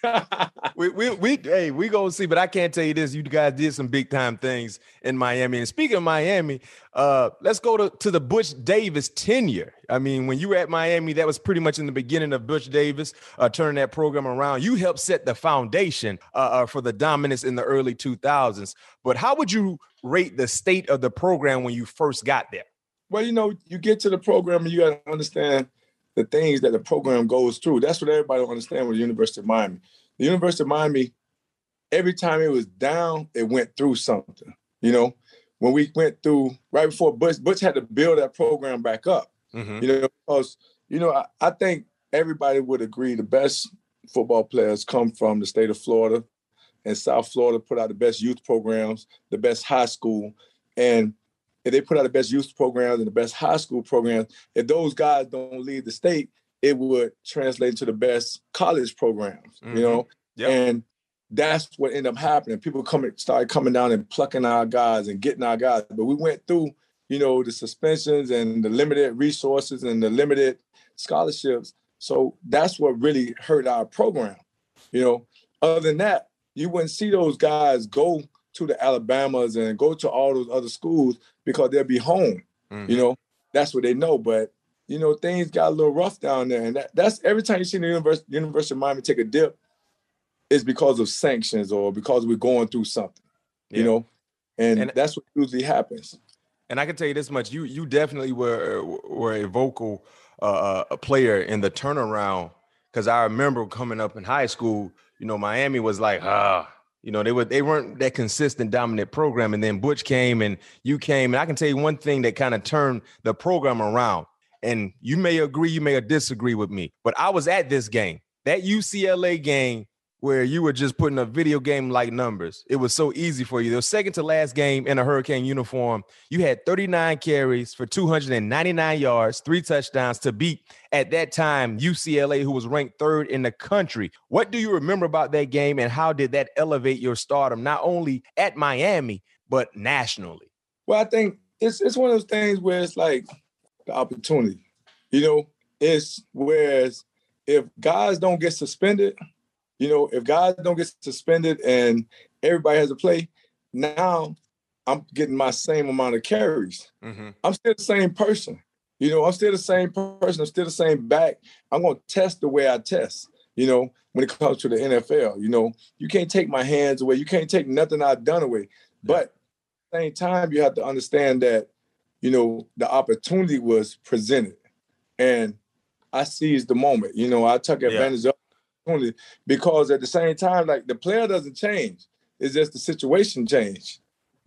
we gonna see, but I can't tell you this. You guys did some big time things in Miami. And speaking of Miami, let's go to the Butch Davis tenure. I mean, when you were at Miami, that was pretty much in the beginning of Butch Davis turning that program around. You helped set the foundation for the dominance in the early 2000s. But how would you rate the state of the program when you first got there? Well, you get to the program and you got to understand the things that the program goes through. That's what everybody don't understand with the University of Miami. The University of Miami, every time it was down, it went through something. When we went through, right before Butch had to build that program back up. Mm-hmm. Because, I think everybody would agree the best football players come from the state of Florida, and South Florida put out the best youth programs, the best high school. And if they put out the best youth programs and the best high school programs, if those guys don't leave the state, it would translate to the best college programs, Yep. And that's what ended up happening. People started coming down and plucking our guys and getting our guys. But we went through the suspensions and the limited resources and the limited scholarships. So that's what really hurt our program. Other than that, you wouldn't see those guys go to the Alabamas and go to all those other schools because they'll be home. Mm-hmm. That's what they know. But, things got a little rough down there. And that's every time you see the University of Miami take a dip, it's because of sanctions or because we're going through something, and that's what usually happens. And I can tell you this much: you definitely were a vocal a player in the turnaround, because I remember coming up in high school. Miami was like, they weren't that consistent, dominant program, and then Butch came and you came, and I can tell you one thing that kind of turned the program around. And you may agree, you may disagree with me, but I was at this game, that UCLA game, where you were just putting up video game like numbers. It was so easy for you. The second to last game in a Hurricane uniform, you had 39 carries for 299 yards, 3 touchdowns to beat, at that time, UCLA, who was ranked 3rd in the country. What do you remember about that game, and how did that elevate your stardom, not only at Miami, but nationally? Well, I think it's one of those things where it's like the opportunity. It's whereas if guys don't get suspended, if guys don't get suspended and everybody has to play, now I'm getting my same amount of carries. Mm-hmm. I'm still the same person. I'm still the same person. I'm still the same back. I'm going to test the way I test, when it comes to the NFL. You can't take my hands away. You can't take nothing I've done away. But at the same time, you have to understand that, the opportunity was presented. And I seized the moment. I took advantage of it. Because at the same time, like, the player doesn't change. It's just the situation changed,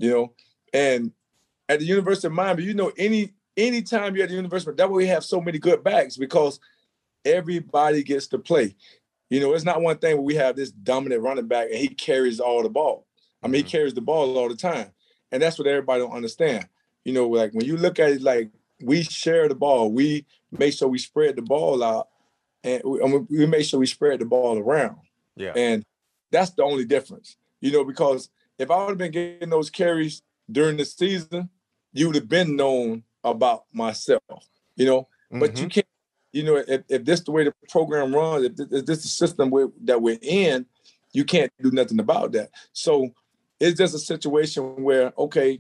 And at the University of Miami, any time you're at the university, that's why we have so many good backs, because everybody gets to play. It's not one thing where we have this dominant running back and he carries all the ball. I mean, he carries the ball all the time. And that's what everybody don't understand. Like, when you look at it, like, we share the ball. We make sure we spread the ball out. And we make sure we spread the ball around. Yeah. And that's the only difference, because if I would have been getting those carries during the season, you would have been known about myself, Mm-hmm. But you can't, if this is the way the program runs, if this is the system that we're in, you can't do nothing about that. So it's just a situation where, okay,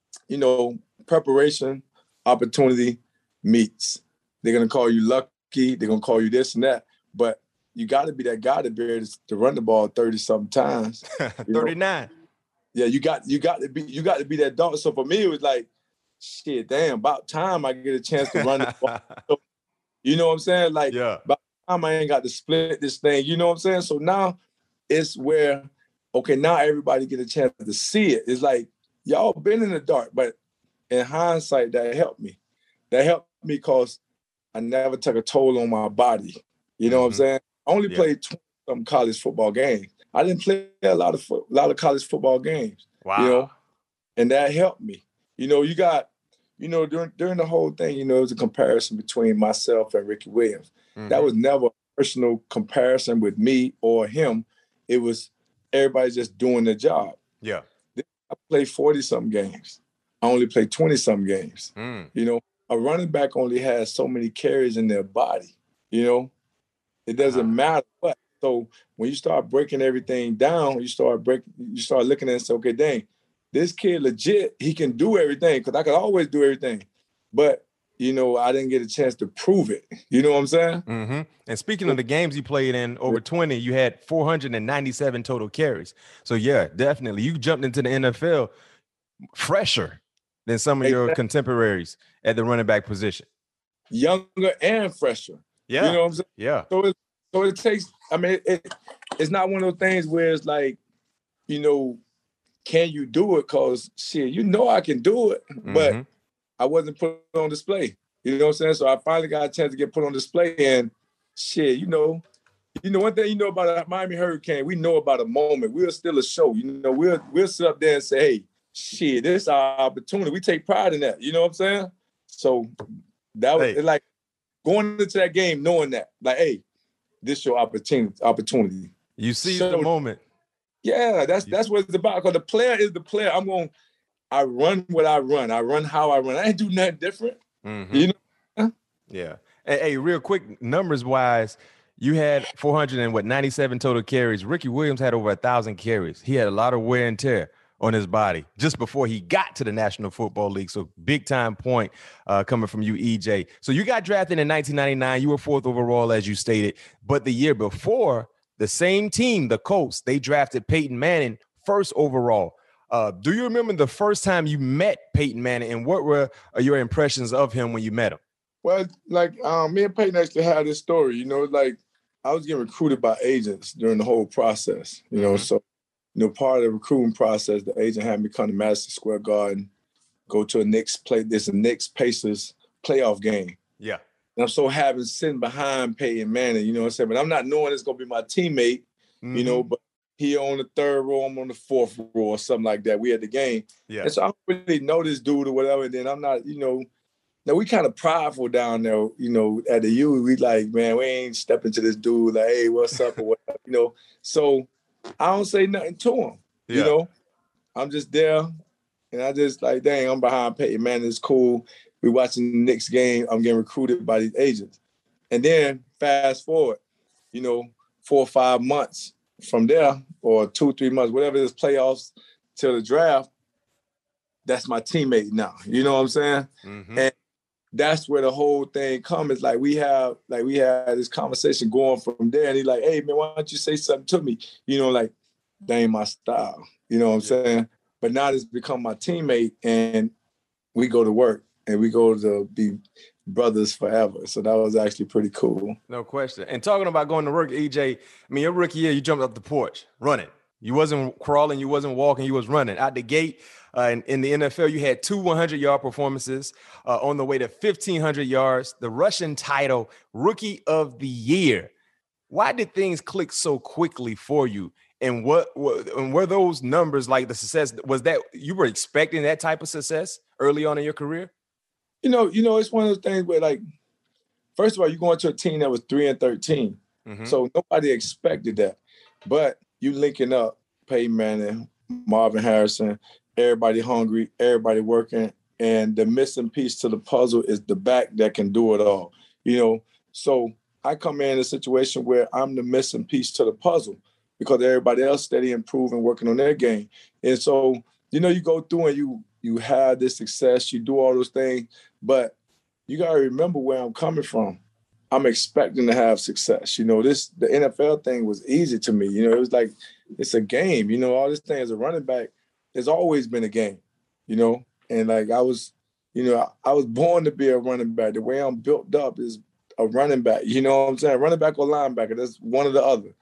preparation, opportunity meets. They're going to call you lucky. They're going to call you this and that. But you got to be that guy to be able to run the ball 30-something times. 39. Yeah, you got to be that dog. So for me, it was like, shit, damn, about time I get a chance to run the ball. So, you know what I'm saying? Like, about time I ain't got to split this thing. You know what I'm saying? So now it's where, okay, now everybody get a chance to see it. It's like, y'all been in the dark, but in hindsight, that helped me. That helped me because I never took a toll on my body. You know what I'm saying? I only played 20-something college football games. I didn't play a lot of college football games. Wow. And that helped me. You got, during the whole thing, it was a comparison between myself and Ricky Williams. Mm-hmm. That was never a personal comparison with me or him. It was everybody just doing their job. Yeah. I played 40-something games. I only played 20-something games. A running back only has so many carries in their body. It doesn't matter what. So when you start breaking everything down, you start looking at it and say, okay, dang, this kid legit, he can do everything, because I could always do everything. But, I didn't get a chance to prove it. You know what I'm saying? Mm-hmm. And speaking of the games you played in, over 20, you had 497 total carries. So, yeah, definitely. You jumped into the NFL fresher than some of your contemporaries at the running back position. Younger and fresher. Yeah. You know what I'm saying? Yeah. So it takes, I mean, it's not one of those things where it's like, can you do it? Because, shit, I can do it. Mm-hmm. But I wasn't put on display. You know what I'm saying? So I finally got a chance to get put on display. And, shit, one thing about a Miami Hurricane, we know about a moment. We're still a show. We'll sit up there and say, hey, shit, this is our opportunity. We take pride in that. You know what I'm saying? So that was like going into that game knowing that, like, hey, this is your opportunity. You see the moment. Yeah, that's what it's about. Because the player is the player. I'm going to I run what I run. I run how I run. I ain't do nothing different. Mm-hmm. You know? Yeah. Hey, real quick, numbers wise, you had 497 total carries. Ricky Williams had over 1,000 carries. He had a lot of wear and tear on his body just before he got to the National Football League. So big time point coming from you, EJ. So you got drafted in 1999. You were 4th overall, as you stated. But the year before, the same team, the Colts, they drafted Peyton Manning 1st overall. Do you remember the first time you met Peyton Manning, and what were your impressions of him when you met him? Well, like me and Peyton actually had this story. You know, like I was getting recruited by agents during the whole process. You know, so part of the recruiting process, the agent had me come to Madison Square Garden, go to a Knicks Pacers playoff game. Yeah. And I'm so happy sitting behind Peyton Manning, you know what I'm saying? But I'm not knowing it's going to be my teammate, you know, but he on the 3rd row, I'm on the 4th row or something like that. We had the game. Yeah. And so I don't really know this dude or whatever. And then I'm not, now we kind of prideful down there, at the U. We like, man, we ain't stepping to this dude like, hey, what's up or whatever, So I don't say nothing to him, I'm just there. And I just like, dang, I'm behind Peyton Manning. It's cool. We watching the Knicks game. I'm getting recruited by these agents. And then fast forward, 4 or 5 months from there, or 2, 3 months, whatever it is, playoffs till the draft, that's my teammate now. You know what I'm saying? Mm-hmm. And that's where the whole thing comes. It's like we had this conversation going from there. And he's like, hey, man, why don't you say something to me? Like, that ain't my style. You know what I'm saying? But now it's become my teammate, and we go to work, and we go to be brothers forever. So that was actually pretty cool. No question. And talking about going to work, EJ, your rookie year, you jumped up the porch running. You wasn't crawling, you wasn't walking, you was running. Out the gate, in the NFL, you had 2 100-yard performances on the way to 1,500 yards, the rushing title, Rookie of the Year. Why did things click so quickly for you? And were those numbers like the success? Was that you were expecting that type of success early on in your career? It's one of those things where, like, first of all, you're going to a team that was 3-13, so nobody expected that. But you linking up Peyton Manning, Marvin Harrison, everybody hungry, everybody working, and the missing piece to the puzzle is the back that can do it all. So I come in a situation where I'm the missing piece to the puzzle, because everybody else steady improving, working on their game. And so, you go through and you have this success, you do all those things, but you got to remember where I'm coming from. I'm expecting to have success. The NFL thing was easy to me. It was like, it's a game. All this thing as a running back, it's always been a game, and like I was born to be a running back. The way I'm built up is a running back. You know what I'm saying? Running back or linebacker, that's one or the other,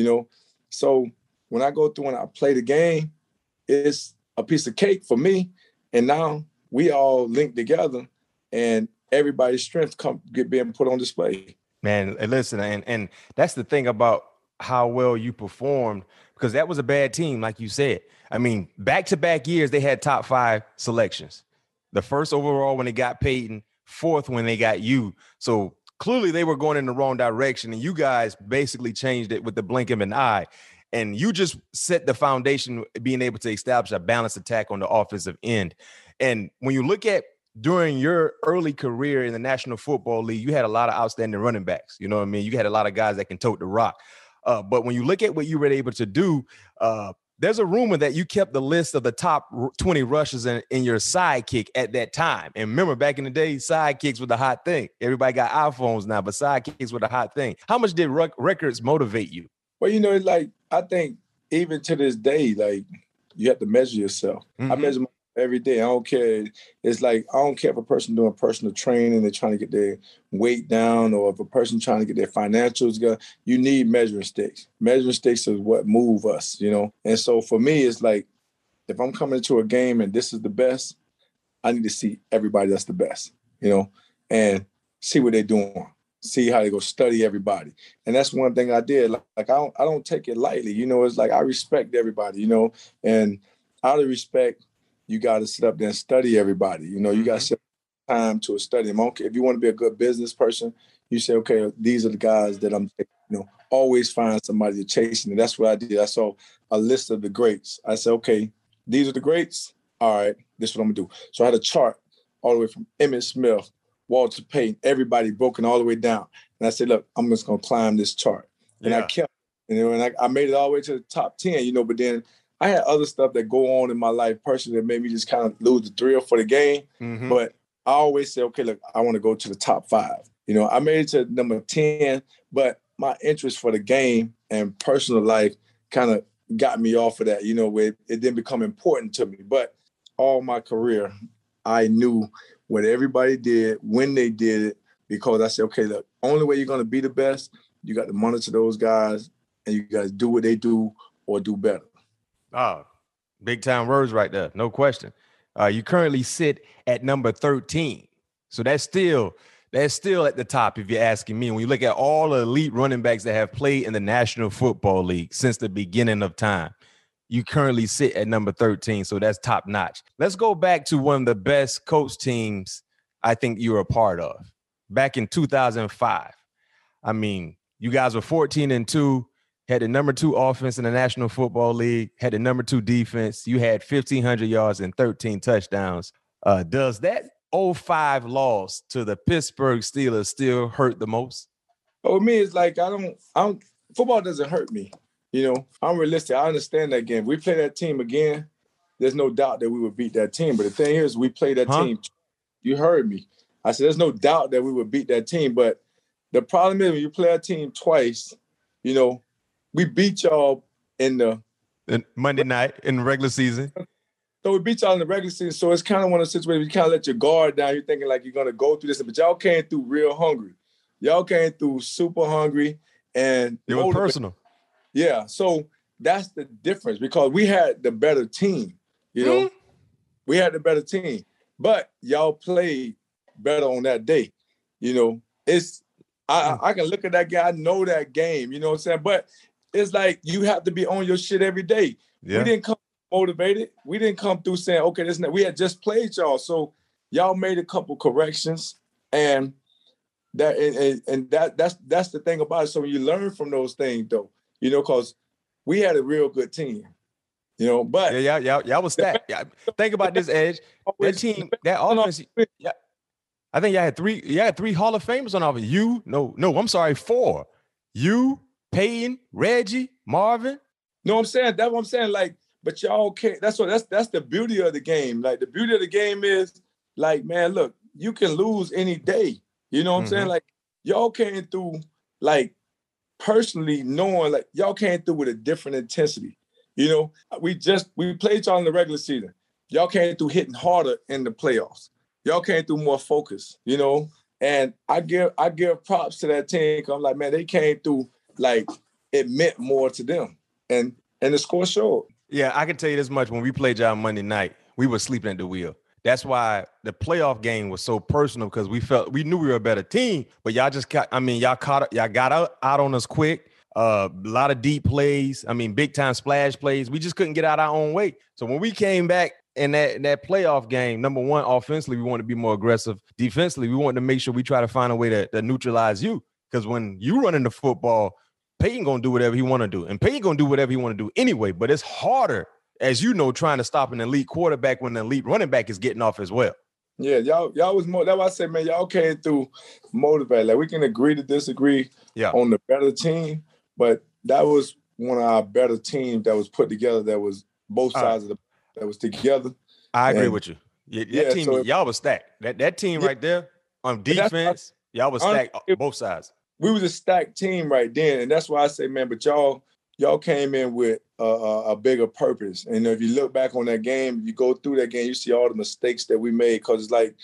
So when I go through and I play the game, it's a piece of cake for me. And now we all link together, and everybody's strengths being put on display. Man, listen, and that's the thing about how well you performed, because that was a bad team, like you said. Back-to-back years, they had top 5 selections. The 1st overall when they got Peyton, 4th when they got you. So clearly they were going in the wrong direction, and you guys basically changed it with the blink of an eye. And you just set the foundation, being able to establish a balanced attack on the offensive end. And when you look at during your early career in the National Football League, you had a lot of outstanding running backs. You know what I mean? You had a lot of guys that can tote the rock. But when you look at what you were able to do, there's a rumor that you kept the list of the top 20 rushers in your sidekick at that time. And remember, back in the day, sidekicks were the hot thing. Everybody got iPhones now, but sidekicks were the hot thing. How much did records motivate you? Well, it's like, I think even to this day, like, you have to measure yourself. I measure myself every day. I don't care. It's like, I don't care if a person doing personal training, they're trying to get their weight down, or if a person trying to get their financials going. You need measuring sticks. Measuring sticks is what move us, And so for me, it's like, if I'm coming to a game and this is the best, I need to see everybody that's the best, and see what they're doing. See how they go study everybody. And that's one thing I did. Like I don't take it lightly. It's like I respect everybody, and out of respect, you got to sit up there and study everybody. You got to set time to study them. Okay, if you want to be a good business person, you say, okay, these are the guys that I'm, always find somebody to chase. And that's what I did. I saw a list of the greats. I said, okay, these are the greats. All right, this is what I'm gonna do. So I had a chart all the way from Emmitt Smith, Walter Payton, everybody broken all the way down. And I said, look, I'm just gonna climb this chart. And I kept, and I made it all the way to the top 10, but then I had other stuff that go on in my life personally that made me just kind of lose the thrill for the game. Mm-hmm. But I always say, okay, look, I want to go to the top 5. I made it to number 10, but my interest for the game and personal life kind of got me off of that, where it didn't become important to me. But all my career, I knew what everybody did, when they did it, because I said, okay, look, only way you're going to be the best, you got to monitor those guys and you got to do what they do or do better. Oh, big time words right there. No question. You currently sit at number 13. So that's still at the top, if you're asking me. When you look at all the elite running backs that have played in the National Football League since the beginning of time, you currently sit at number 13. So that's top notch. Let's go back to one of the best coach teams I think you were a part of back in 2005. I mean, you guys were 14-2. Had the number 2 offense in the National Football League, had the number 2 defense. You had 1,500 yards and 13 touchdowns. Does that 0-5 loss to the Pittsburgh Steelers still hurt the most? Oh, me, it's like football doesn't hurt me. I'm realistic. I understand that game. If we play that team again, there's no doubt that we would beat that team. But the thing is, we play that team. You heard me. I said, there's no doubt that we would beat that team. But the problem is when you play a team twice, we beat y'all in Monday night in the regular season. So we beat y'all in the regular season. So it's kind of one of those situations where you kind of let your guard down. You're thinking like you're going to go through this. But y'all came through real hungry. Y'all came through super hungry. And it was personal. Yeah. So that's the difference because we had the better team. We had the better team. But y'all played better on that day. I can look at that game. I know that game. You know what I'm saying? But it's like you have to be on your shit every day. Yeah. We didn't come motivated. We didn't come through saying, okay, we had just played y'all. So y'all made a couple corrections. And that's the thing about it. So when you learn from those things, though, because we had a real good team. But y'all was stacked. Yeah. Think about this, Edge. That team, that offense. Yeah, I think y'all had three Hall of Famers on offense. 4. You, Peyton, Reggie, Marvin. No, I'm saying that's what I'm saying. Like, but y'all can't. That's the beauty of the game. Like the beauty of the game is like, man, look, you can lose any day. You know what I'm saying? Like y'all came through, like personally knowing, like y'all came through with a different intensity. We played y'all in the regular season. Y'all came through hitting harder in the playoffs. Y'all came through more focus. And I give props to that team. I'm like, man, they came through like it meant more to them. And the score showed. Yeah, I can tell you this much. When we played y'all Monday night, we were sleeping at the wheel. That's why the playoff game was so personal because we knew we were a better team, but y'all got out on us quick. A lot of deep plays. Big time splash plays. We just couldn't get out our own way. So when we came back in that playoff game, number one, offensively, we wanted to be more aggressive. Defensively, we wanted to make sure we try to find a way to neutralize you. Because when you run into football, Peyton going to do whatever he want to do. And Peyton going to do whatever he want to do anyway. But it's harder, as you know, trying to stop an elite quarterback when the elite running back is getting off as well. Yeah, y'all was more. That's why I said, man, y'all came through motivated. Like we can agree to disagree on the better team, but that was one of our better teams that was put together. That was both sides of that was together. I agree with you. That team, so y'all was stacked. That team right there on defense, y'all was stacked both sides. We was a stacked team right then, and that's why I say, man. But y'all came in with a bigger purpose. And if you look back on that game, you go through that game, you see all the mistakes that we made because it's like,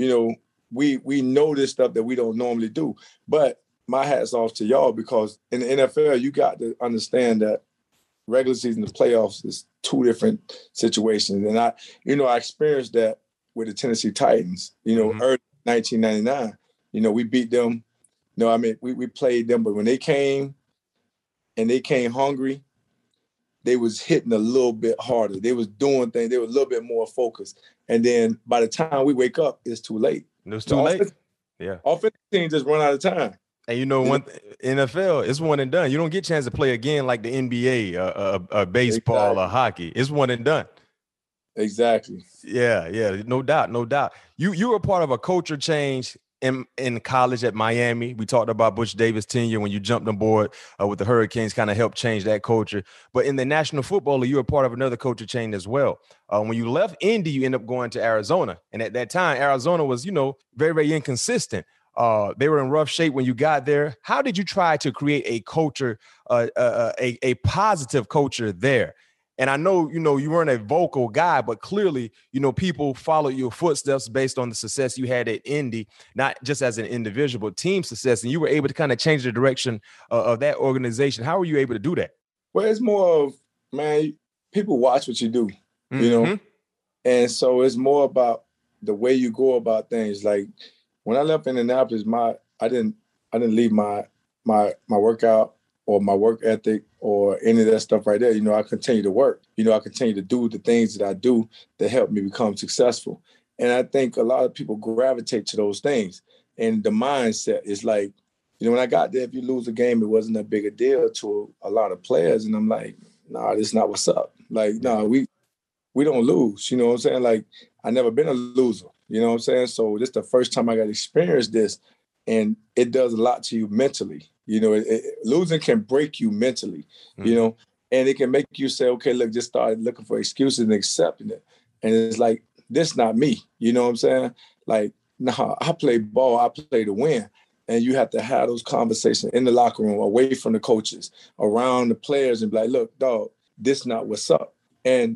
we know this stuff that we don't normally do. But my hat's off to y'all because in the NFL, you got to understand that regular season and playoffs is two different situations. And I experienced that with the Tennessee Titans, early 1999. We beat them. We played them, but when they came hungry, they was hitting a little bit harder. They was doing things. They were a little bit more focused. And then by the time we wake up, it's too late. It was too late. Offensive team just run out of time. And NFL, it's one and done. You don't get a chance to play again like the NBA, baseball, or hockey. It's one and done. Exactly. Yeah, no doubt. You were part of a culture change in college at Miami. We talked about Butch Davis' tenure when you jumped on board with the Hurricanes, kind of helped change that culture. But in the National Football League, you were part of another culture change as well. When you left Indy, you ended up going to Arizona. And at that time, Arizona was, very, very inconsistent. They were in rough shape when you got there. How did you try to create a culture, a positive culture there? And I know, you weren't a vocal guy, but clearly, people followed your footsteps based on the success you had at Indy, not just as an individual, but team success. And you were able to kind of change the direction of that organization. How were you able to do that? Well, it's more of, man, people watch what you do, And so it's more about the way you go about things. Like when I left Indianapolis, I didn't leave my workout or my work ethic or any of that stuff right there. I continue to work. I continue to do the things that I do that help me become successful. And I think a lot of people gravitate to those things. And the mindset is like, when I got there, if you lose a game, it wasn't a big a deal to a lot of players. And I'm like, nah, this is not what's up. Like, nah, we don't lose. You know what I'm saying? Like, I never been a loser. You know what I'm saying? So this is the first time I got to experience this. And it does a lot to you mentally. Losing can break you mentally, and it can make you say, okay, look, just start looking for excuses and accepting it. And it's like, this not me. You know what I'm saying? Like, nah, I play ball. I play to win. And you have to have those conversations in the locker room, away from the coaches, around the players, and be like, look, dog, this not what's up. And,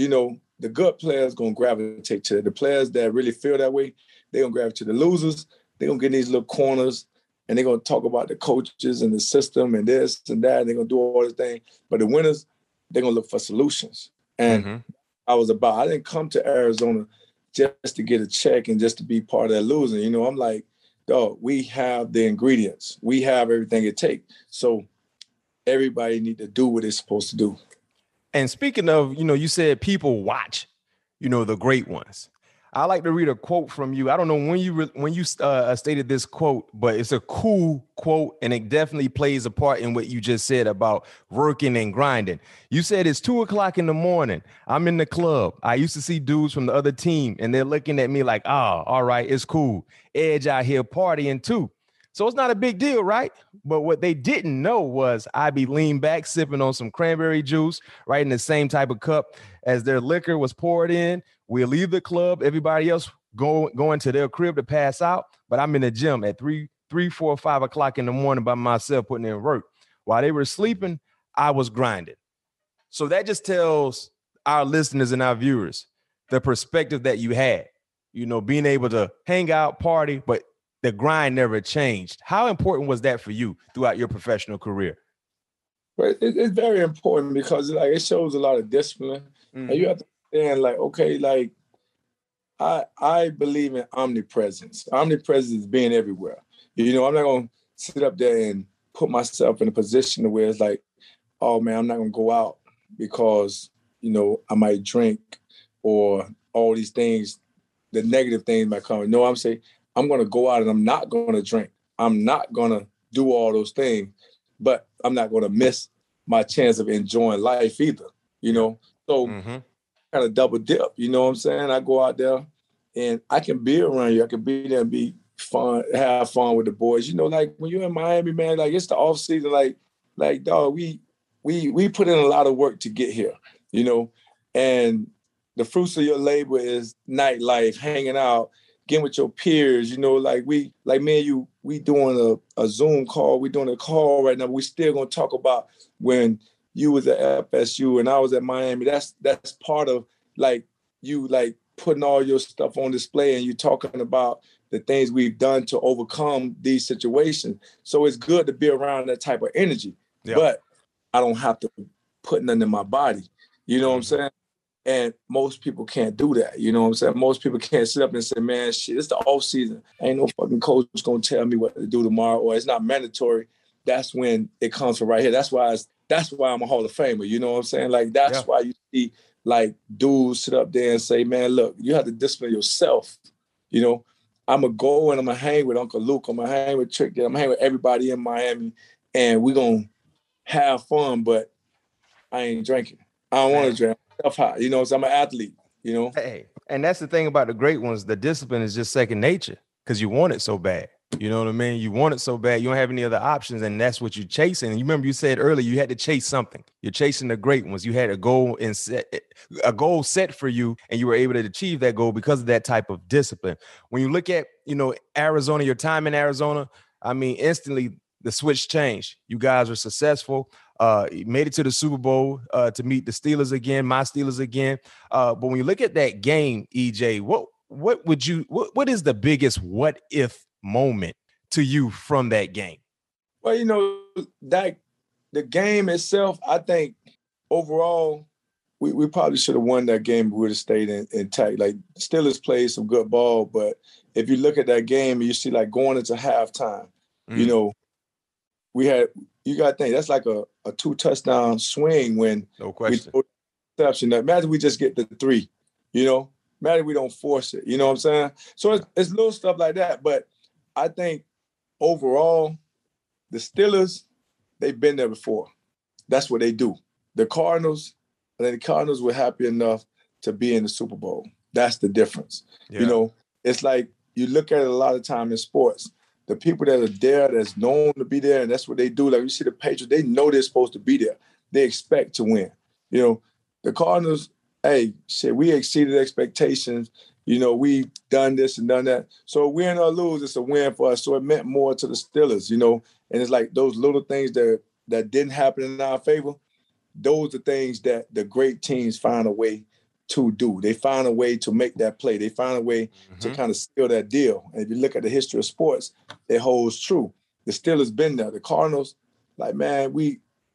the good players going to gravitate to it. The players that really feel that way, they're going to gravitate to the losers. They're going to get in these little corners, and they're going to talk about the coaches and the system and this and that, and they're going to do all this thing. But the winners, they're going to look for solutions. And I didn't come to Arizona just to get a check and just to be part of that losing. I'm like, dog, we have the ingredients. We have everything it takes. So everybody need to do what they're supposed to do. And speaking of, you said people watch, the great ones. I like to read a quote from you. I don't know when you stated this quote, but it's a cool quote, and it definitely plays a part in what you just said about working and grinding. You said it's 2:00 in the morning. I'm in the club. I used to see dudes from the other team, and they're looking at me like, all right, it's cool. Edge out here partying too. So it's not a big deal, right? But what they didn't know was I'd be leaned back, sipping on some cranberry juice, right in the same type of cup as their liquor was poured in. We'll leave the club. Everybody else going to their crib to pass out. But I'm in the gym at 3, 4, 5 o'clock in the morning by myself putting in work. While they were sleeping, I was grinding. So that just tells our listeners and our viewers the perspective that you had, being able to hang out, party, but the grind never changed. How important was that for you throughout your professional career? Well, it's very important because it shows a lot of discipline. And you have to understand, okay, I believe in omnipresence. Omnipresence is being everywhere. I'm not going to sit up there and put myself in a position where it's like, oh man, I'm not going to go out because, I might drink or all these things, the negative things might come. No, I'm saying I'm going to go out and I'm not going to drink. I'm not going to do all those things, but I'm not going to miss my chance of enjoying life either, So kind of double dip, you know what I'm saying? I go out there and I can be around you. I can be there and be fun, have fun with the boys. Like when you're in Miami, man, like it's the off season, like dog, we put in a lot of work to get here, and the fruits of your labor is nightlife, hanging out, getting with your peers, like me and you, we doing a Zoom call. We're doing a call right now. We still gonna talk about when you was at FSU and I was at Miami. That's part of you putting all your stuff on display and you talking about the things we've done to overcome these situations. So it's good to be around that type of energy, but I don't have to put nothing in my body. You know what I'm saying? And most people can't do that. You know what I'm saying? Most people can't sit up and say, man, shit, it's the off season. Ain't no fucking coach going to tell me what to do tomorrow, or it's not mandatory. That's when it comes from right here. That's why I'm a Hall of Famer. You know what I'm saying? That's why you see dudes sit up there and say, man, look, you have to discipline yourself. I'm going to go and I'm going to hang with Uncle Luke. I'm going to hang with Trick. I'm going to hang with everybody in Miami. And we're going to have fun, but I ain't drinking. I don't want to drink. I'm high. So I'm an athlete. you know? Hey, and that's the thing about the great ones. The discipline is just second nature because you want it so bad. You know what I mean? You want it so bad. You don't have any other options, and that's what you're chasing. And you remember you said earlier you had to chase something. You're chasing the great ones. You had a goal set for you, and you were able to achieve that goal because of that type of discipline. When you look at, Arizona, your time in Arizona, I mean, instantly the switch changed. You guys were successful. You made it to the Super Bowl to meet the Steelers again, my Steelers again. But when you look at that game, EJ, what is the biggest what if moment to you from that game? Well, that the game itself, I think overall, we probably should have won that game if we would have stayed intact. Like, Steelers played some good ball, but if you look at that game, you see, like, going into halftime, you got to think that's like a 2-touchdown swing when no question. We interception. Imagine we just get the 3, Imagine we don't force it. You know what I'm saying? So it's little stuff like that. But I think overall, the Steelers, they've been there before. That's what they do. The Cardinals, I think the Cardinals were happy enough to be in the Super Bowl. That's the difference. Yeah. It's like you look at it a lot of time in sports. The people that are there, that's known to be there, and that's what they do. Like, you see the Patriots, they know they're supposed to be there. They expect to win. The Cardinals, hey, shit, we exceeded expectations. We've done this and done that. So win or lose, it's a win for us. So it meant more to the Steelers, And it's like those little things that didn't happen in our favor, those are things that the great teams find a way to do. They find a way to make that play. They find a way to kind of seal that deal. And if you look at the history of sports, it holds true. The Steelers been there. The Cardinals, like, man, we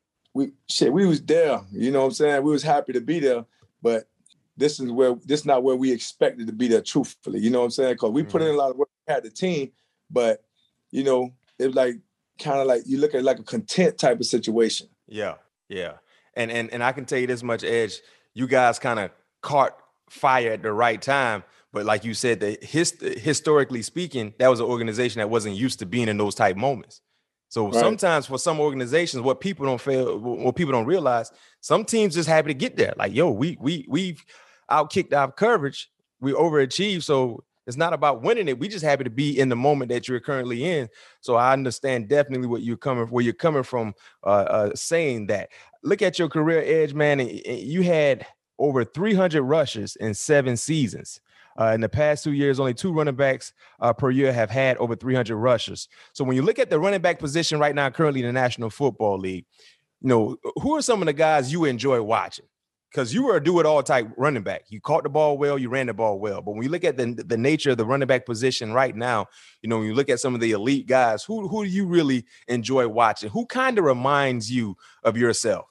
was there. You know what I'm saying? We was happy to be there, but this is not where we expected to be there, truthfully. You know what I'm saying? Because we put in a lot of work, had the team, but, it was like kind of like you look at it like a content type of situation. Yeah. And I can tell you this much, Edge, you guys kind of caught fire at the right time. But like you said, historically speaking, that was an organization that wasn't used to being in those type moments. So sometimes for some organizations, what people don't realize, some teams just happy to get there. Like, we've outkicked our coverage. We overachieved. So it's not about winning it. We just happy to be in the moment that you're currently in. So I understand definitely where you're coming from saying that. Look at your career, Edge, man. You had over 300 rushes in 7 seasons. In the past 2 years, only 2 running backs per year have had over 300 rushes. So when you look at the running back position right now, currently in the National Football League, who are some of the guys you enjoy watching? Because you were a do-it-all type running back. You caught the ball well, you ran the ball well. But when you look at the nature of the running back position right now, when you look at some of the elite guys, who do you really enjoy watching? Who kind of reminds you of yourself?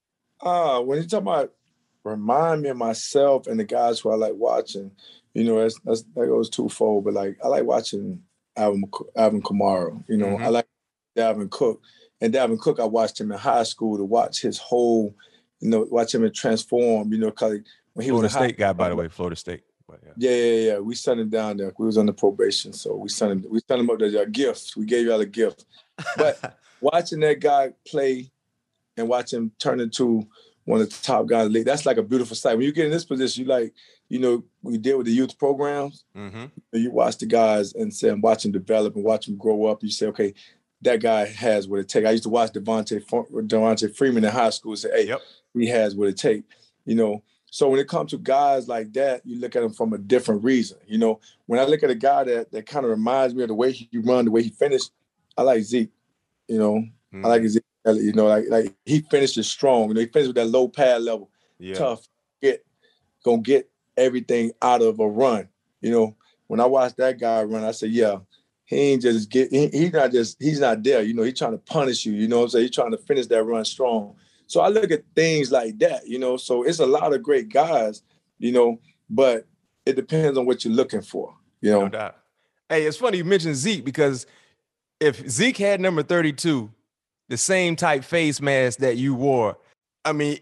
When you talk about remind me of myself and the guys who I like watching, that goes twofold. But like I like watching Alvin Kamara. I like Dalvin Cook. And Dalvin Cook, I watched him in high school to watch his whole, watch him transform. Because when he was a State guy, by the way, Florida State. But yeah. We sent him down there. We was on the probation, so we sent him up there. Gifts. We gave y'all a gift. But watching that guy play and watch him turn into one of the top guys in the league, that's like a beautiful sight. When you get in this position, we deal with the youth programs. You watch the guys and watch them develop and watch them grow up. You say, okay, that guy has what it takes. I used to watch Devontae Freeman in high school and say, hey, he has what it takes. So when it comes to guys like that, you look at them from a different reason. When I look at a guy that kind of reminds me of the way he run, the way he finished, I like Zeke. I like Zeke. Like he finishes strong. He finished with that low pad level, tough. Gonna get everything out of a run. When I watch that guy run, I say, yeah, he ain't just he's not there. He's trying to punish you. What I'm saying? He's trying to finish that run strong. So I look at things like that. So it's a lot of great guys. But it depends on what you're looking for. No doubt. Hey, it's funny you mentioned Zeke because if Zeke had number 32. The same type face mask that you wore, I mean,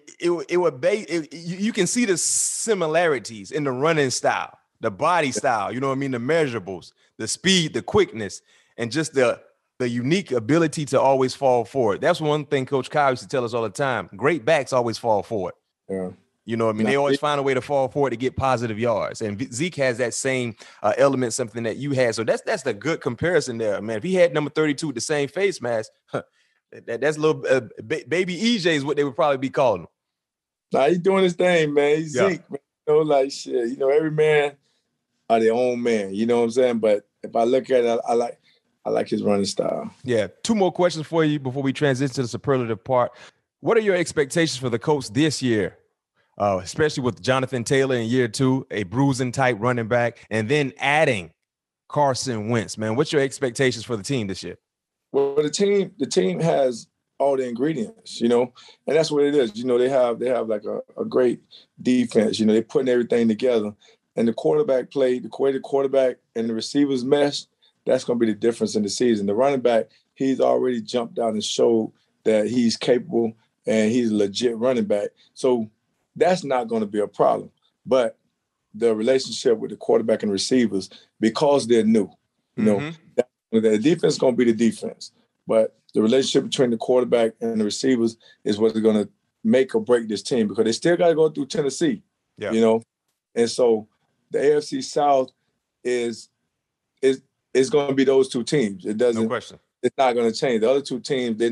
you can see the similarities in the running style, the body style, the measurables, the speed, the quickness, and just the unique ability to always fall forward. That's one thing Coach Kyle used to tell us all the time. Great backs always fall forward. Yeah. You know what I mean? They always find a way to fall forward to get positive yards. And Zeke has that same element, something that you had. So that's the good comparison there, man. If he had number 32 with the same face mask, that's little baby EJ is what they would probably be calling him. Nah, he's doing his thing, man. He's Zeke, man. You know, like shit. You know, every man are their own man. You know what I'm saying? But if I look at it, I like his running style. Yeah. 2 more questions for you before we transition to the superlative part. What are your expectations for the Colts this year? Especially with Jonathan Taylor in year 2, a bruising type running back, and then adding Carson Wentz, man. What's your expectations for the team this year? Well, the team has all the ingredients, you know, and that's what it is. You know, they have like a great defense. You know, they're putting everything together, and the quarterback play, the way the quarterback and the receivers mesh, that's going to be the difference in the season. The running back, he's already jumped out and showed that he's capable and he's a legit running back. So that's not going to be a problem. But the relationship with the quarterback and receivers, because they're new, you know, the defense is going to be the defense. But the relationship between the quarterback and the receivers is what's going to make or break this team, because they still got to go through Tennessee, you know. And so the AFC South is going to be those 2 teams. It doesn't. No question. It's not going to change. The other 2 teams, they're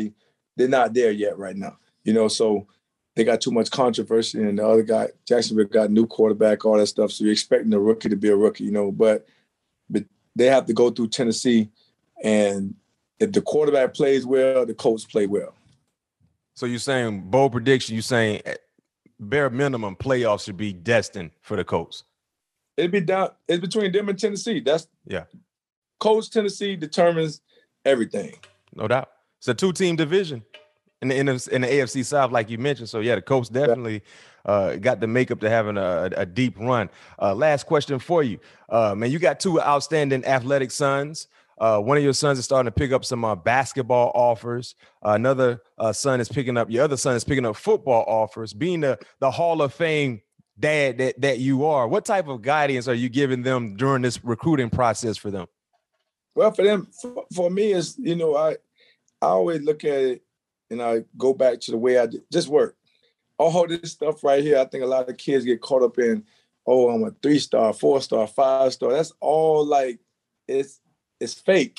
not there yet right now, you know. So they got too much controversy, and the other guy, Jacksonville, got a new quarterback, all that stuff. So you're expecting a rookie to be a rookie, you know. But they have to go through Tennessee, and if the quarterback plays well, the Colts play well. So you're saying, bold prediction, you're saying bare minimum playoffs should be destined for the Colts. It'd be down. It's between them and Tennessee. Yeah. Colts, Tennessee determines everything. No doubt. It's a 2-team division in the AFC South, like you mentioned. So, yeah, the Colts definitely got the makeup to having a deep run. Last question for you. Man, you got 2 outstanding athletic sons. One of your sons is starting to pick up some basketball offers. Your other son is picking up football offers. Being the Hall of Fame dad that you are, what type of guidance are you giving them during this recruiting process for them? Well, for them, for me, is, you know, I always look at it and I go back to the way I did, just work. All this stuff right here, I think a lot of kids get caught up in, oh, I'm a 3-star, 4-star, 5-star. That's all like, it's fake.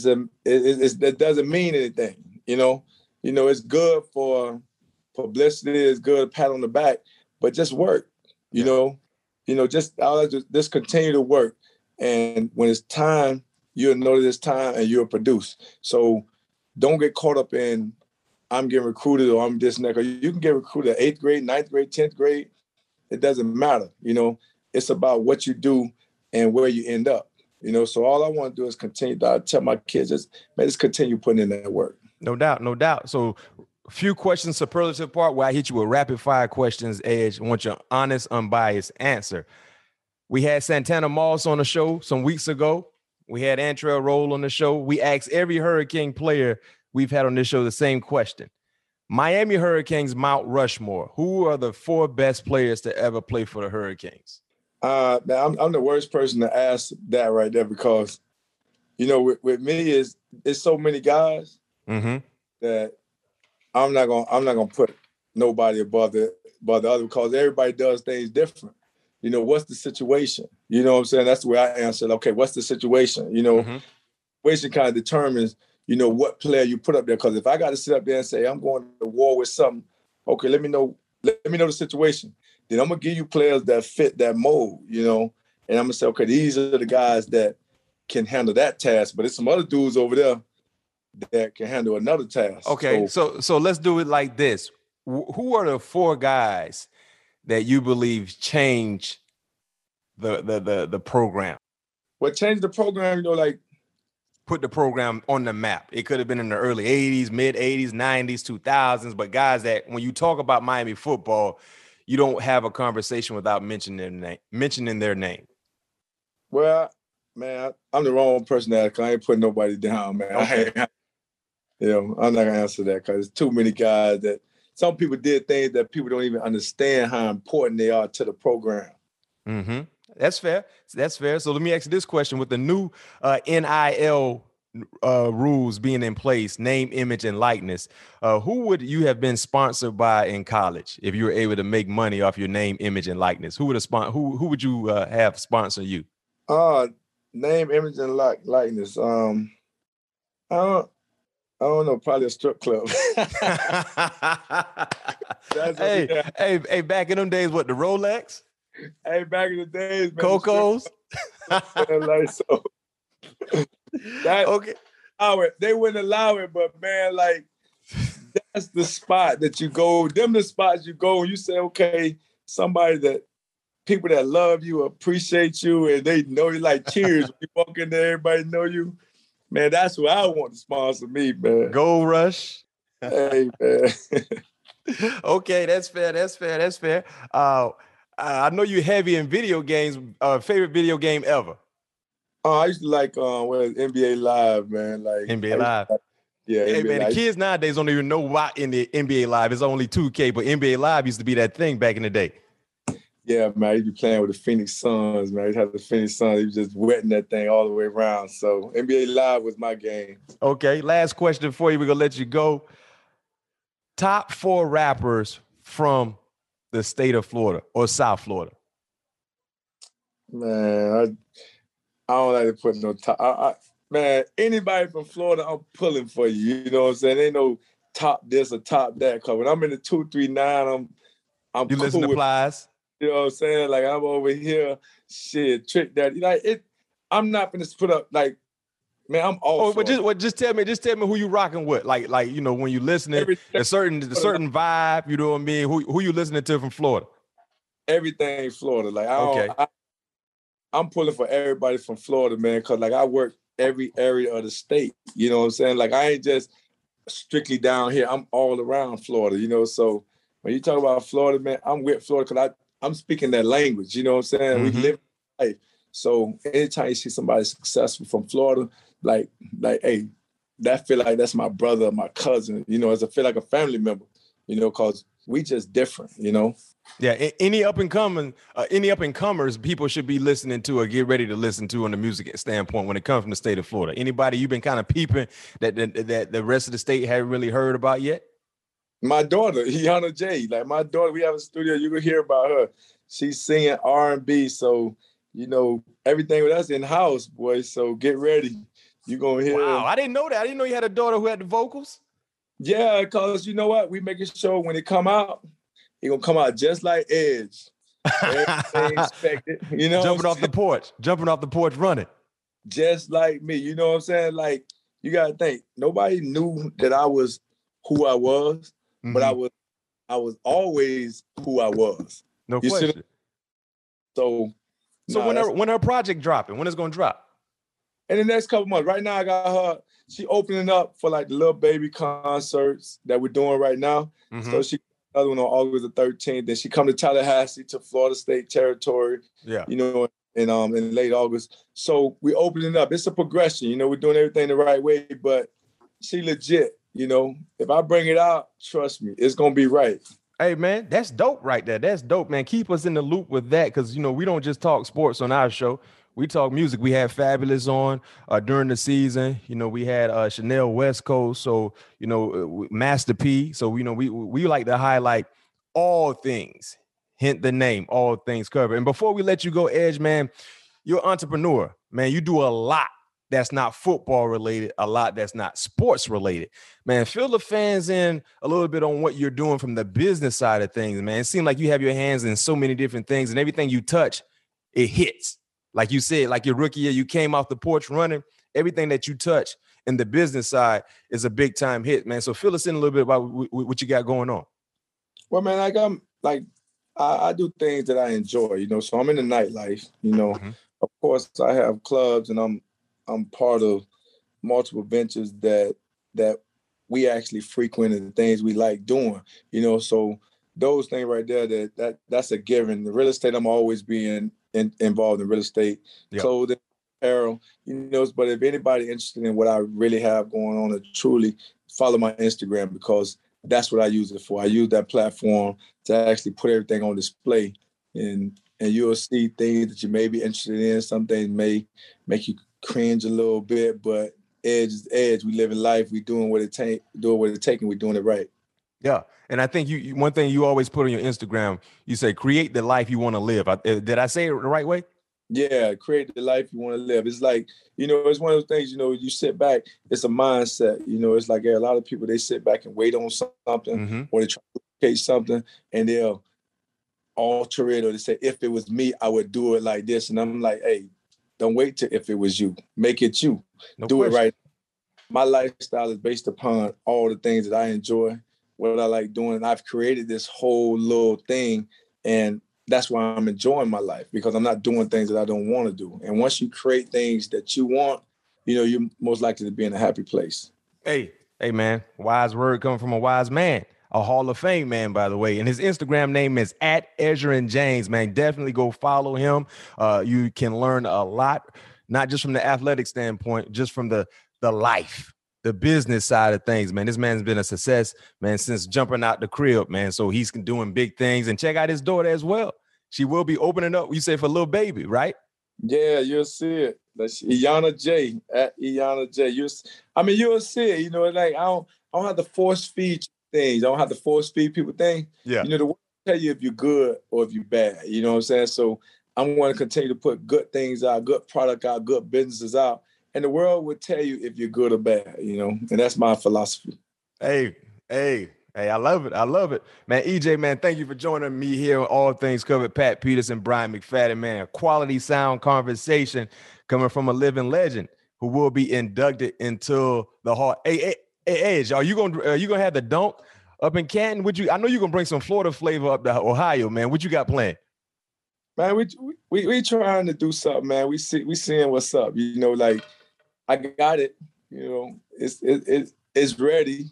It doesn't mean anything, you know. You know, it's good for publicity, it's good, pat on the back, but just work, you know. You know, just continue to work. And when it's time, you'll know that it's time and you'll produce. So don't get caught up in, I'm getting recruited or I'm this and that. You can get recruited at 8th grade, 9th grade, 10th grade. It doesn't matter, you know. It's about what you do and where you end up, you know. So all I want to do is continue. I tell my kids, just continue putting in that work. No doubt, no doubt. So a few questions, superlative part, where I hit you with rapid fire questions, Edge. I want your honest, unbiased answer. We had Santana Moss on the show some weeks ago. We had Antrell Roll on the show. We asked every Hurricane player we've had on this show the same question. Miami Hurricanes, Mount Rushmore. Who are the 4 best players to ever play for the Hurricanes? I'm the worst person to ask that right there, because, you know, with me it's so many guys that I'm not gonna put nobody above the other, because everybody does things different. You know, what's the situation? You know what I'm saying? That's the way I answered. Okay, what's the situation? You know, situation kind of determines, you know, what player you put up there. Because if I got to sit up there and say, I'm going to war with something, okay, let me know the situation. Then I'm going to give you players that fit that mold, you know, and I'm going to say, okay, these are the guys that can handle that task. But there's some other dudes over there that can handle another task. Okay, so let's do it like this. Who are the 4 guys that you believe change the program? What changed the program, you know, like put the program on the map. It could have been in the early 80s, mid 80s, 90s, 2000s, but guys that when you talk about Miami football, you don't have a conversation without mentioning their name. Well, man, I'm the wrong person to ask. I ain't putting nobody down, man. Okay. You know, I'm not gonna answer that, because there's too many guys that some people did things that people don't even understand how important they are to the program. That's fair. So let me ask you this question. With the new NIL rules being in place, name, image, and likeness, who would you have been sponsored by in college if you were able to make money off your name, image, and likeness? Who would you have sponsor you? Name, image, and likeness. I don't know, probably a strip club. Hey, back in them days, what, the Rolex? Hey, back in the days, man. Coco's? Like, so that, okay. They wouldn't allow it, but man, like, that's the spot that you go. Them the spots you go and you say, okay, somebody that people that love you, appreciate you, and they know you, like, cheers. When you walk in there, everybody know you. Man, that's what I want to sponsor me, man. Gold Rush. Hey, man. Okay, that's fair. I know you're heavy in video games. Favorite video game ever? I used to like NBA Live, man. Like NBA Live. Yeah. Hey, NBA man, Live. the kids nowadays don't even know why in the NBA Live it's only 2K, but NBA Live used to be that thing back in the day. Yeah, man, he'd be playing with the Phoenix Suns, man. He'd have the Phoenix Suns. He was just wetting that thing all the way around. So NBA Live was my game. Okay, last question for you. We're going to let you go. Top 4 rappers from the state of Florida or South Florida. Man, I don't like to put no top. Man, anybody from Florida, I'm pulling for you. You know what I'm saying? Ain't no top this or top that. Because when I'm in the 239, I'm you cool listen to with, Plies? You know what I'm saying? Like, I'm over here, shit, Trick Daddy. Like, I'm not going to put up, like, man, I'm all but just tell me who you rocking with. Like you know, when you listening, a certain vibe, you know what I mean? Who you listening to from Florida? Everything Florida. Like, I'm pulling for everybody from Florida, man, because, like, I work every area of the state. You know what I'm saying? Like, I ain't just strictly down here. I'm all around Florida, you know? So when you talk about Florida, man, I'm with Florida because I'm speaking that language, you know what I'm saying? Mm-hmm. We live life. So anytime you see somebody successful from Florida, like, hey, that feel like that's my brother, my cousin, you know, I feel like a family member, you know, because we just different, you know? Yeah, any up and comers people should be listening to or get ready to listen to on the music standpoint when it comes from the state of Florida. Anybody you've been kind of peeping that the rest of the state haven't really heard about yet? My daughter, Iana J. Like, my daughter, we have a studio. You can hear about her. She's singing R&B. So, you know, everything with us in-house, boy. So get ready. You're going to hear. Wow, I didn't know that. I didn't know you had a daughter who had the vocals. Yeah, because you know what? We make it sure when it come out, it going to come out just like Edge. Everything expected, you know. Jumping off the porch running. Just like me. You know what I'm saying? Like, you got to think. Nobody knew that I was who I was. Mm-hmm. But I was always who I was. No question. So when her project dropping? When it's gonna drop? In the next couple months. Right now, I got her. She opening up for like the little baby concerts that we're doing right now. Mm-hmm. So she another one on August the 13th. Then she come to Tallahassee to Florida State Territory. Yeah, you know, in late August. So we opening up. It's a progression. You know, we're doing everything the right way, but she legit. You know, if I bring it out, trust me, it's going to be right. Hey, man, that's dope right there. That's dope, man. Keep us in the loop with that because, you know, we don't just talk sports on our show. We talk music. We had Fabulous on during the season. You know, we had Chanel West Coast. So, you know, Master P. So, you know, we like to highlight all things. Hint the name, all things covered. And before we let you go, Edge, man, you're an entrepreneur. Man, you do a lot that's not football related, a lot that's not sports related. Man, fill the fans in a little bit on what you're doing from the business side of things, man. It seems like you have your hands in so many different things and everything you touch, it hits. Like you said, like your rookie year, you came off the porch running. Everything that you touch in the business side is a big time hit, man. So fill us in a little bit about what you got going on. Well, man, I do things that I enjoy, you know, so I'm in the nightlife, you know. Mm-hmm. Of course, I have clubs and I'm part of multiple ventures that we actually frequent and the things we like doing, you know. So those things right there, that's a given. The real estate, I'm always being involved in real estate, yep. Clothing, apparel, you know. But if anybody interested in what I really have going on, truly follow my Instagram because that's what I use it for. I use that platform to actually put everything on display, and you'll see things that you may be interested in. Some things may make you cringe a little bit, but edge is edge. We live in life. We doing what it take, and we doing it right. Yeah. And I think you one thing you always put on your Instagram, you say, create the life you want to live. Did I say it the right way? Yeah, create the life you want to live. It's like, it's one of those things, you sit back, it's a mindset. It's like a lot of people, they sit back and wait on something, or they try to duplicate something, and they'll alter it, or they say, if it was me, I would do it like this. And I'm like, hey, don't wait till if it was you. Make it you. Do it right. My lifestyle is based upon all the things that I enjoy, what I like doing. I've created this whole little thing, and that's why I'm enjoying my life, because I'm not doing things that I don't want to do. And once you create things that you want, you're most likely to be in a happy place. Hey, man, wise word coming from a wise man, a Hall of Fame man, by the way. And his Instagram name is @EzraJames, man. Definitely go follow him. You can learn a lot, not just from the athletic standpoint, just from the life, the business side of things, man. This man's been a success, man, since jumping out the crib, man. So he's doing big things. And check out his daughter as well. She will be opening up, you say, for little baby, right? Yeah, you'll see it. That's Iyanna J, @Iyanna J. You'll see it. Like I don't have to force feed things. I don't have to force feed people things. Yeah. The world will tell you if you're good or if you're bad. You know what I'm saying? So I'm going to continue to put good things out, good product out, good businesses out. And the world would tell you if you're good or bad, and that's my philosophy. Hey, I love it. I love it, man. EJ, man, thank you for joining me here on All Things Covered. Pat Peterson, Brian McFadden, man, a quality sound conversation coming from a living legend who will be inducted into the Hall. Hey, Edge, are you gonna have the dunk up in Canton? I know you're gonna bring some Florida flavor up to Ohio, man. What you got planned? Man, we trying to do something, man. We seeing what's up. Like I got it. It's ready.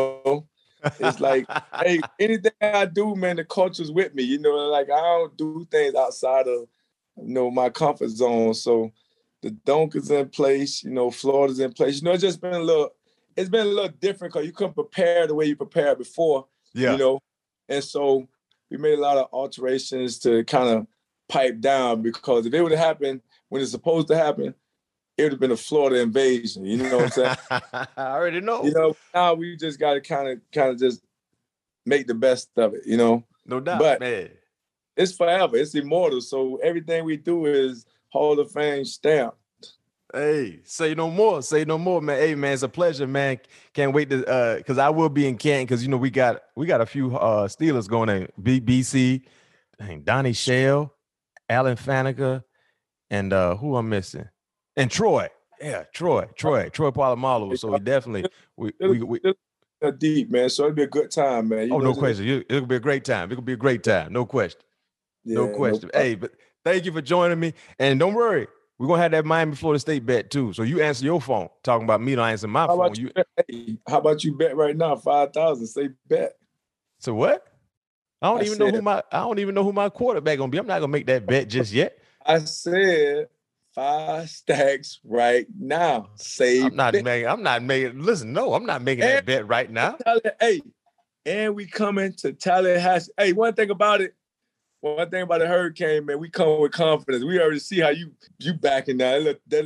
It's like, hey, anything I do, man, the culture's with me. Like I don't do things outside of my comfort zone. So the dunk is in place. Florida's in place. It's just been a little different because you couldn't prepare the way you prepared before. Yeah. And so we made a lot of alterations to kind of pipe down, because if it would have happened when it's supposed to happen, it would have been a Florida invasion. You know what I'm saying? I already know. Now we just got to kind of just make the best of it, No doubt, but man. It's forever. It's immortal. So everything we do is Hall of Fame stamped. Hey, say no more, man. Hey, man, it's a pleasure, man. Can't wait to, because I will be in Canton, because we got a few Steelers going in. BC, Donnie Shell, Alan Faneca, and who I'm missing, and Troy. Yeah, Troy Polamalu. So we definitely we deep, man. So it'll be a good time, man. No question. It'll be a great time. It'll be a great time. No question. Yeah, no question. Hey, but thank you for joining me. And don't worry, we're gonna have that Miami Florida State bet too. So you answer your phone. Talking about me, don't answer my phone. How about you bet right now? 5,000. Say bet. So what? I don't even know who my quarterback gonna be. I'm not gonna make that bet just yet. I said 5 stacks right now. I'm not making. Listen, no, I'm not making that bet right now. Hey, and we coming to Tallahassee. Hey, one thing about the Hurricane, man, we come with confidence. We already see how you backing now.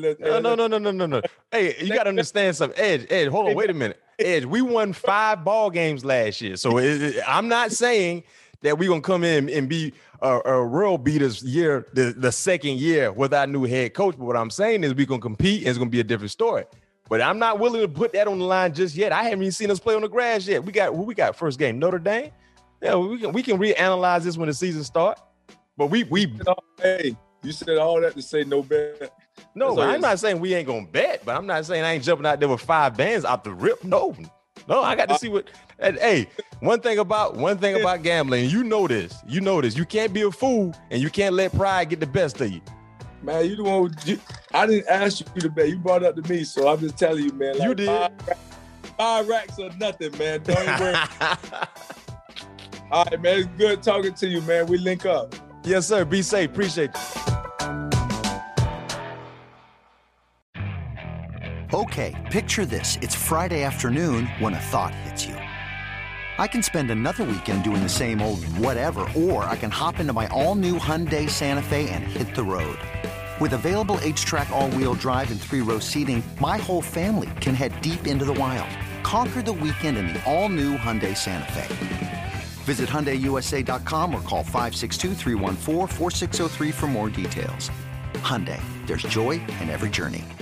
No. Hey, you got to understand something. Edge, hold on, wait a minute. Edge, we won 5 ball games last year. So I'm not saying that we're going to come in and be a real beaters year, the second year with our new head coach. But what I'm saying is we're going to compete, and it's going to be a different story. But I'm not willing to put that on the line just yet. I haven't even seen us play on the grass yet. We got first game, Notre Dame. Yeah, we can reanalyze this when the season starts. But we hey, you said all that to say no bet. No, I'm not saying we ain't gonna bet, but I'm not saying I ain't jumping out there with 5 bands out the rip. No, I got to see what. Hey, one thing about gambling, you know this. You can't be a fool, and you can't let pride get the best of you. Man, you the one. I didn't ask you to bet. You brought it up to me, so I'm just telling you, man. Like, you did. 5 racks or nothing, man. Don't worry. All right, man. It's good talking to you, man. We link up. Yes, sir. Be safe. Appreciate you. Okay, picture this. It's Friday afternoon when a thought hits you. I can spend another weekend doing the same old whatever, or I can hop into my all-new Hyundai Santa Fe and hit the road. With available H-Track all-wheel drive and 3-row seating, my whole family can head deep into the wild. Conquer the weekend in the all-new Hyundai Santa Fe. Visit HyundaiUSA.com or call 562-314-4603 for more details. Hyundai, there's joy in every journey.